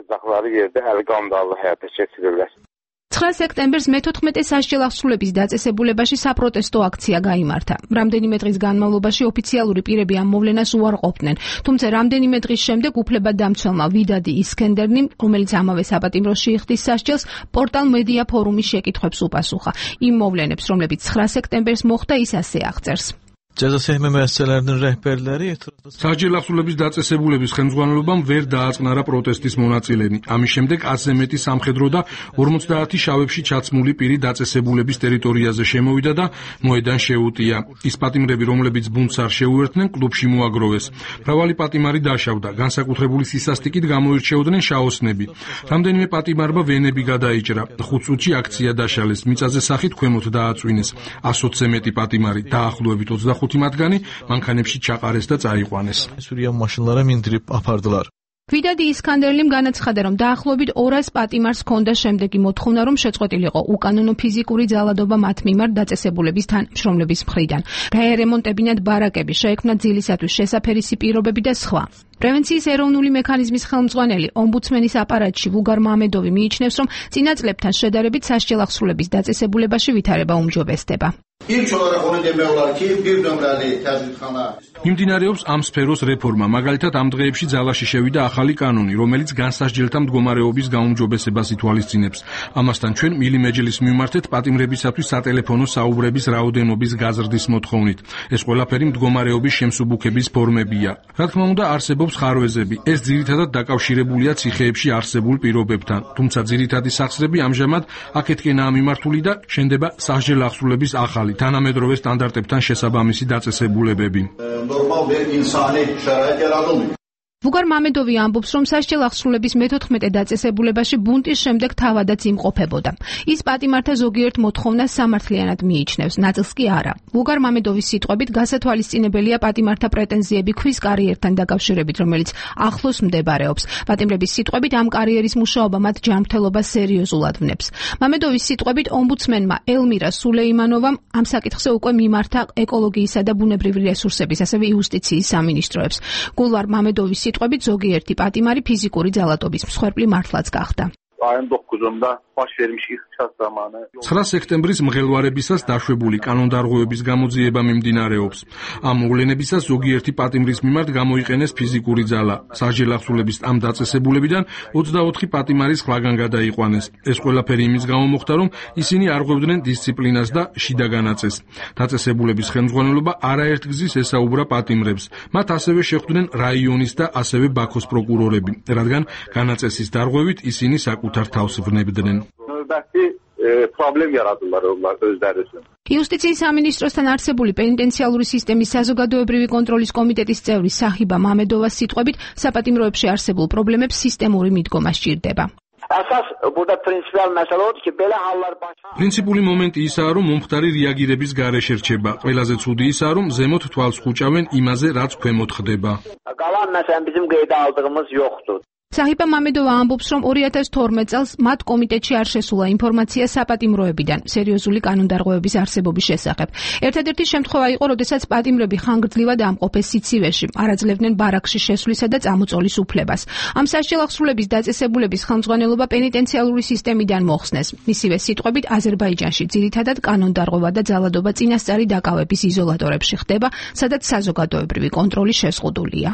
9 სექტემბერს მე-14 სასჯელ აღსრულების დაწესებულებაში საპროტესტო აქცია გაიმართა. რამდენიმე დღის განმავლობაში ოფიციალური პირები ამ მოვლენას უარყოფდნენ, თუმცა რამდენიმე დღის შემდეგ უფლებადამცველმა ვიდადი ისკენდერნიმ, რომელიც ამავე საპატიმროში იხდის სასჯელს, პორტალ მედია ფორუმის შეკითხვებს უპასუხა. იმ მოვლენებს, რომლებიც 9 სექტემბერს მოხდა, ის ასე აღწერს. სასჯელ აღსრულების დაწესებულების ხელმძღვანელობამ ვერ დააწყნარა პროტესტის მონაწილენი. ამის შემდეგ 100-ზე მეტი სამხედრო და 50 შავებში ჩაცმული პირი დაწესებულების ტერიტორიაზე შემოვიდა და მოედანს შეუტია. ის პატიმრები, რომლებიც ბუნტს არ შეუერთდნენ, კლუბში მოაგროვეს. მრავალი პატიმარი დაშავდა. განსაკუთრებული სისასტიკით გამოირჩეოდნენ შაოსნები. რამდენიმე პატიმარმა ვენები გადაიჭრა. 5 წუთში აქცია დაშალეს. მიწაზე სახით ქვემოთ დააწვინეს. 120-ზე მეტი პატიმარი, დაახლოებით 25 მათგანი მანქანებში ჩაყარეს და წაიყვანეს. ვიდადი ისკანდერლიმ განაცხადა, რომ დაახლოებით 200 პატიმარს ჰქონდა შემდეგი მოთხოვნა, რომ შეწყვეტილიყო უკანონო ფიზიკური ძალადობა მათ მიმართ დაწესებულების თანამშრომლების მხრიდან. გაერემონტებინათ ბარაკები, შეექმნათ ძილისათვის შესაფერისი პირობები და სხვა. პრევენციის ეროვნული მექანიზმის ხელმძღვანელი ომბუდსმენის აპარატში ვუგარ მამედოვი მიიჩნევს, რომ წინა წლებთან შედარებით სასჯელ აღსრულების დაწესებულებაში ვითარება უმჯობესდება. მიმდინარეობს ამ სფეროს რეფორმა, მაგალითად ამ დღეებში ძალაში შევიდა ახალი კანონი, რომელიც განსასჯელთა მდგომარეობის გაუმჯობესებას ითვალისწინებს. ამასთან ჩვენ მილიმეჯლის მიმართეთ პატიმრებისათვის სატელეფონო საუბრების რაოდენობის გაზრდის მოთხოვნით. ეს ყველაფერი მდგომარეობის შემსუბუქების ფორმებია. რა თქმა უნდა, არსებობს ხარვეზები. ეს ძირითადად დაკავშირებულია ციხეებში არსებულ პირობებთან, თუმცა ძირითადი სახსრები ამჟამად აქეთკენაა მიმართული და შენდება სასჯელ აღსრულების ახალი თანამედროვე სტანდარტებთან შესაბამისი დაწესებულებები. ვუგარ მამედოვი ამბობს, რომ სასჯელ აღსრულების მე-14 დაწესებულებაში ბუნტის შემდეგ თავადაც იმყოფებოდა. ის პატიმართა ზოგიერთ მოთხოვნას სამართლიანად მიიჩნევს, ნაწილს კი არა. ვუგარ მამედოვის სიტყვებით გასათვალისწინებელია პატიმართა პრეტენზიები ქვის კარიერთან დაკავშირებით, რომელიც ახლოს მდებარეობს. პატიმრების სიტყვებით ამ კარიერის მუშაობა მათ ჯანმრთელობას სერიოზულად ვნებს. მამედოვის სიტყვებით ომბუდსმენმა ელმირა სულეიმანოვამ ამ საკითხზე უკვე მიმართა ეკოლოგიისა და ბუნებრივი რესურსების, ასევე იუსტიციის სამინისტროებს. გულვარ მამედოვის სიტყვებით ზოგიერთი პატიმარი ფიზიკური ძალადობის მსხვერპლი მართლაც გახდა. baş vermiş ixtişaş zamanı. 9 სექტემბრის მღელვარებისას დაშვებული კანონდარღვევების გამოძიება მიმდინარეობს. ამ მოვლენებისას ზოგიერთი პატიმრის მიმართ გამოიყენეს ფიზიკური ძალა. სასჯელ აღსრულების ამ დაწესებულებიდან 24 პატიმარი სხვაგან გადაიყვანეს. ეს ყველაფერი იმის გამო მოხდა, რომ ისინი არ ღვევდნენ დისციპლინას და შიდა განაწესს. დაწესებულების ხელმძღვანელობა არაერთგზის ესაუბრა პატიმრებს. მათ ასევე შეხვდნენ რაიონის და ასევე ბაქოს პროკურორები, რადგან განაწესის დარღვევით ისინი საკუთარ თავს ვნებდნენ. Problem yaratdılar onlar özləri üçün. იუსტიციის სამინისტროსთან არსებული პენიტენციალური სისტემის საზოგადოებრივი კონტროლის კომიტეტის წევრი საჰიბა მამედოვას სიტყვებით, საპატიმროებში არსებულ პრობლემებს სისტემური მიდგომა სჭირდება. Əsas burada prinsipial məsələ odur ki, belə hallar პრინციპული მომენტი ისაა, რომ მომხდარი რეაგირების გარეშე რჩება. ყველაზე ცუდი ისაა, რომ ზემოთ თვალს ხუჭავენ იმაზე, რაც ქვემოთ ხდება. Qalan məsələn bizim qeydə aldığımız yoxdur. საჰიბა მამედოვა ამბობს, რომ 2012 წელს მათ კომიტეტში არ შესულა ინფორმაცია საპატიმროებიდან სერიოზული კანონდარღვევების არსებობის შესახებ. ერთადერთი შემთხვევა იყო, როდესაც პატიმრები ხანგრძლივად ამყოფეს სიცივეში, არ აძლევდნენ ბარაკში შესვლისა და წამოწოლის უფლებას. ამ სასჯელ აღსრულების დაწესებულების ხელმძღვანელობა პენიტენციალური სისტემიდან მოხსნეს. მისივე სიტყვებით, აზერბაიჯანში ძირითადად კანონდარღვევა და ძალადობა წინასწარი დაკავების იზოლატორებში ხდება, სადაც საზოგადოებრივი კონტროლი შეზღუდულია.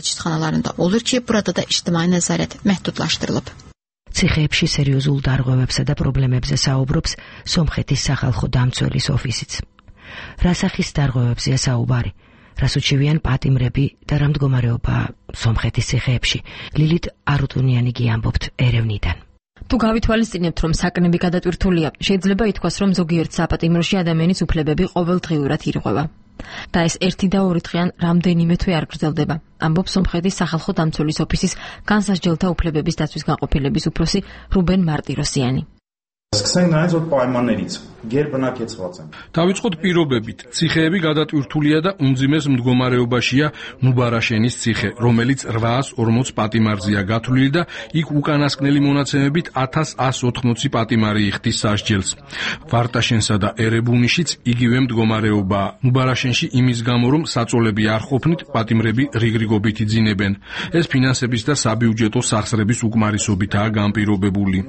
məhdudlaşdırılıb. ციხეებში სერიოზულ დარღვევებსა და პრობლემებზე საუბრობს სომხეთის სახალხო დამცველის ოფისიც. რა სახის დარღვევებზეა საუბარი? რას უჩივიან პატიმრები და რა მდგომარეობაა სომხეთის ციხეებში? ლილით არუტუნიანი ამბობთ ერევნიდან. თუ გავითვალისწინებთ, რომ საკნები გადატვირთულია, შეიძლება ითქვას, რომ ზოგიერთ საპატიმროში ადამიანის უფლებები ყოველდღიურად ირღვევა. და ეს 1 და 2 დღიან რამდენიმე თვე არ გრძელდება. ამბობს სომხეთის სახალხო დამცველის ოფისის განსასჯელთა უფლებების დაცვის განყოფილების უფროსი რუბენ მარტიროსიანი. დავიწყოთ პირობებით. ციხეები გადატვირთულია და უმძიმეს მდგომარეობაშია ნუბარაშენის ციხე, რომელიც 840 პატიმარზეა გათვლილი და იქ უკანასკნელი მონაცემებით 1180 პატიმარი იხდის სასჯელს. ვარტაშენსა და ერებუნიშიც იგივე მდგომარეობაა. ნუბარაშენში იმის გამო, რომ საწოლები არ ყოფნით, პატიმრები რიგრიგობით იძინებენ. ეს ფინანსების და საბიუჯეტო სახსრების უკმარისობითაა განპირობებული.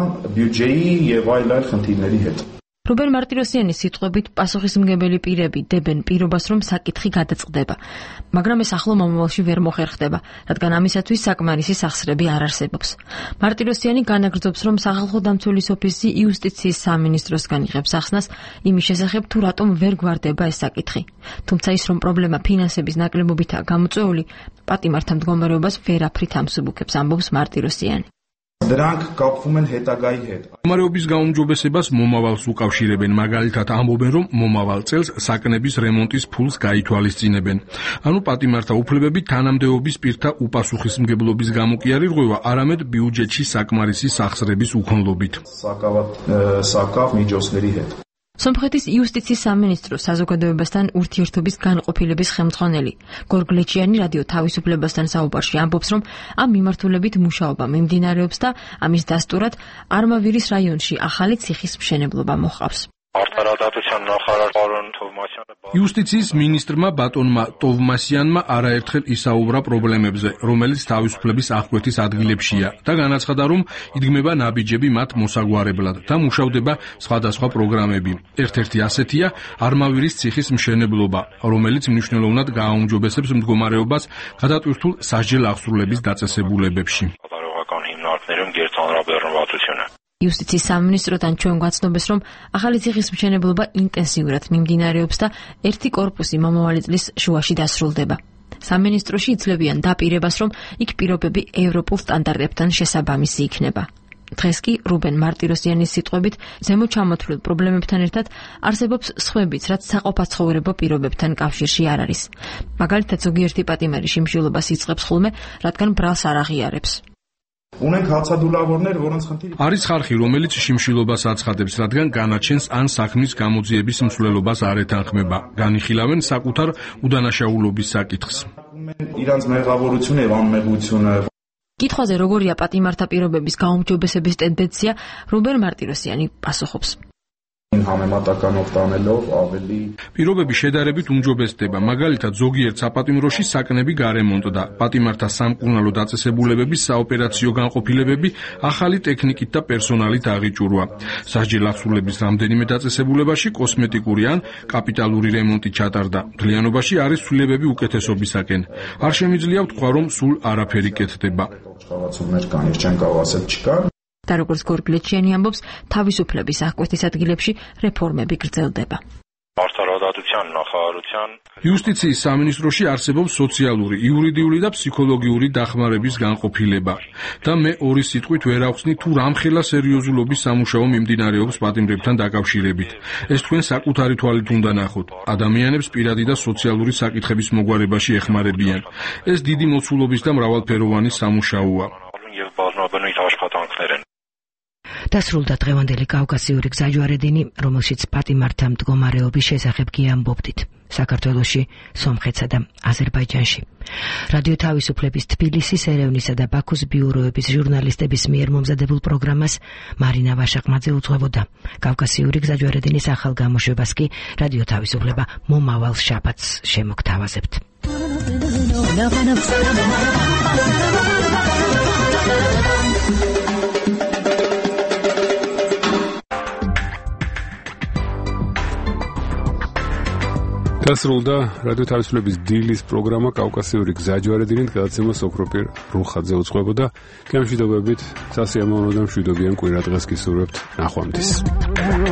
რუბენ მარტიროსიანის სიტყვებით, პასუხისმგებელი პირები დებენ პირობას, რომ საკითხი გადაწყდება, მაგრამ ეს ახლო მომავალში ვერ მოხერხდება, რადგან ამისათვის საკმარისი სახსრები არ არსებობს. მარტიროსიანი განაგრძობს, რომ სახალხო დამცველის ოფისი იუსტიციის სამინისტროსგან იღებს ახსნას იმის შესახებ, თუ რატომ ვერ გვარდება ეს საკითხი. თუმცა ის, რომ პრობლემა ფინანსების ნაკლებობითაა გამოწვეული, პატიმართა მდგომარეობას ვერაფრით ამსუბუქებს, ამბობს მარტიროსიანი. Դրանք կապվում են հետագայի հետ. მდგომარეობის გაუმჯობესებას მომავალს უკავშირებენ, მაგალითად ამბობენ, რომ მომავალ წელს საკნების რემონტის ფულს გაითვალისწინებენ. ანუ პატიმართა უფლებები თანამდებობის პირთა უპასუხისმგებლობის გამო კი არ ირღვევა, არამედ ბიუჯეტში საკმარისი სახსრების უქონლობით. საკავ միջոցների հետ. სომხეთის იუსტიციის სამინისტრო საზოგადოებასთან ურთიერთობის განყოფილების ხელმძღვანელი გორგლეჩიანი რადიო თავისუფლებასთან საუბარში ამბობს, რომ ამ მიმართულებით მუშაობა მიმდინარეობს და ამის დასტურად არმავირის რაიონში ახალი ციხის მშენებლობა მოხავს. იუსტიციის მინისტრმა ბატონმა ტოვმასიანმა არაერთხელ ისაუბრა პრობლემებზე, რომელიც თავისუფლების აღკვეთის ადგილებშია და განაცხადა, რომ იდგმება ნაბიჯები მათ მოსაგვარებლად და მუშავდება სხვადასხვა პროგრამები. ერთ-ერთი ასეთია არმავირის ციხის მშენებლობა, რომელიც მნიშვნელოვნად გააუმჯობესებს მდგომარეობას გადატვირთულ სასჯელ აღსრულების დაწესებულებებში. იუსტიციის სამინისტროდან ჩვენ გვაცნობს, რომ ახალი ციხის მშენებლობა ინტენსიურად მიმდინარეობს და ერთი კორპუსი მომავალი წლის შუაში დასრულდება. სამინისტროში იძლევიან დაპირებას, რომ იქ პირობები ევროპულ სტანდარტებთან შესაბამისი იქნება. დღეს კი რუბენ მარტიროსიანის სიტყვებით, ზემოთ ჩამოთვლილ პრობლემებთან ერთად არსებობს სხვებიც, რაც საყოფაცხოვრებო პირობებთან კავშირში არ არის. მაგალითად, ზოგიერთი პატიმარი შიმშილობას იწყებს ხოლმე, რადგან ბრალს არ აღიარებს. არის ხალხი, რომელიც შიმშილობას აცხადებს, რადგან განაჩენს ან საქმის გამოძიების მსვლელობას არ ეთანხმება. განიხილავენ საკუთარ უდანაშაულობის საკითხს. კითხვაზე როგორია პატიმართა პირობების გაუმჯობესების ტენდენცია, რუბენ მარტიროსიანი პასუხობს. համեմատականով տանելով ավելի პირობები შედარებით უმჯობესდება, მაგალითად ზოგიერთ საპატიმროში საკნები გარემონტ და პატიმართა სამკურნალო დაწესებულებების საოპერაციო განყოფილებები ახალი ტექნიკით და პერსონალით აღიჭურვა. სასჯელ აღსრულების რამდენიმე დაწესებულებაში კოსმეტიკური ან კაპიტალური რემონტი ჩატარდა. მთლიანობაში არის ცვლილებები უკეთესობისაკენ. არ შემიძლია ვთქვა, რომ სულ არაფერი კეთდება. შევაცულներ კან, չեն կարող ասել չկա. და როგორც გორგლეჩიანი ამბობს, თავისუფლების აღკვეთის ადგილებში რეფორმები გრძელდება. იუსტიციის სამინისტროში არსებობს სოციალური, იურიდიული და ფსიქოლოგიური დახმარების განყოფილება და მე ორი სიტყვით ვერ ავხსნი თუ რამხელა სერიოზულობის სამუშაო მიმდინარეობს პატიმრებთან დაკავშირებით. ეს თქვენ საკუთარი თვალით უნდა ნახოთ. ადამიანებს პირადი და სოციალური საკითხების მოგვარებაში ეხმარებიან. ეს დიდი მოცულობის და მრავალფეროვანი სამუშაოა. დასრულდა დღევანდელი კავკასიური გზაჯვარედინი, რომელშიც პატიმართა მდგომარეობის შესახებ გიამბობდით. საქართველოში, სომხეთსა და აზერბაიჯანში. რადიო თავისუფლების თბილისის, ერევნისა და ბაქოს ბიუროების ჟურნალისტების მიერ მომზადებულ პროგრამას მარინა ვაშაყმაძე უძღვებოდა. კავკასიური გზაჯვარედინის ახალ გამოშვებას კი რადიო თავისუფლება მომავალ შაბათს შემოგთავაზებთ. დასრულდა რადიო თავისუფლების დილის პროგრამა კავკასიური გზაჯვარედინით, გადაცემა სოფროპირ რუხაძე უძღვებოდა. გემშვიდობებით, სასიამოვნო და მშვიდობიან კვირა დღეს გისურვებთ. ნახვამდის.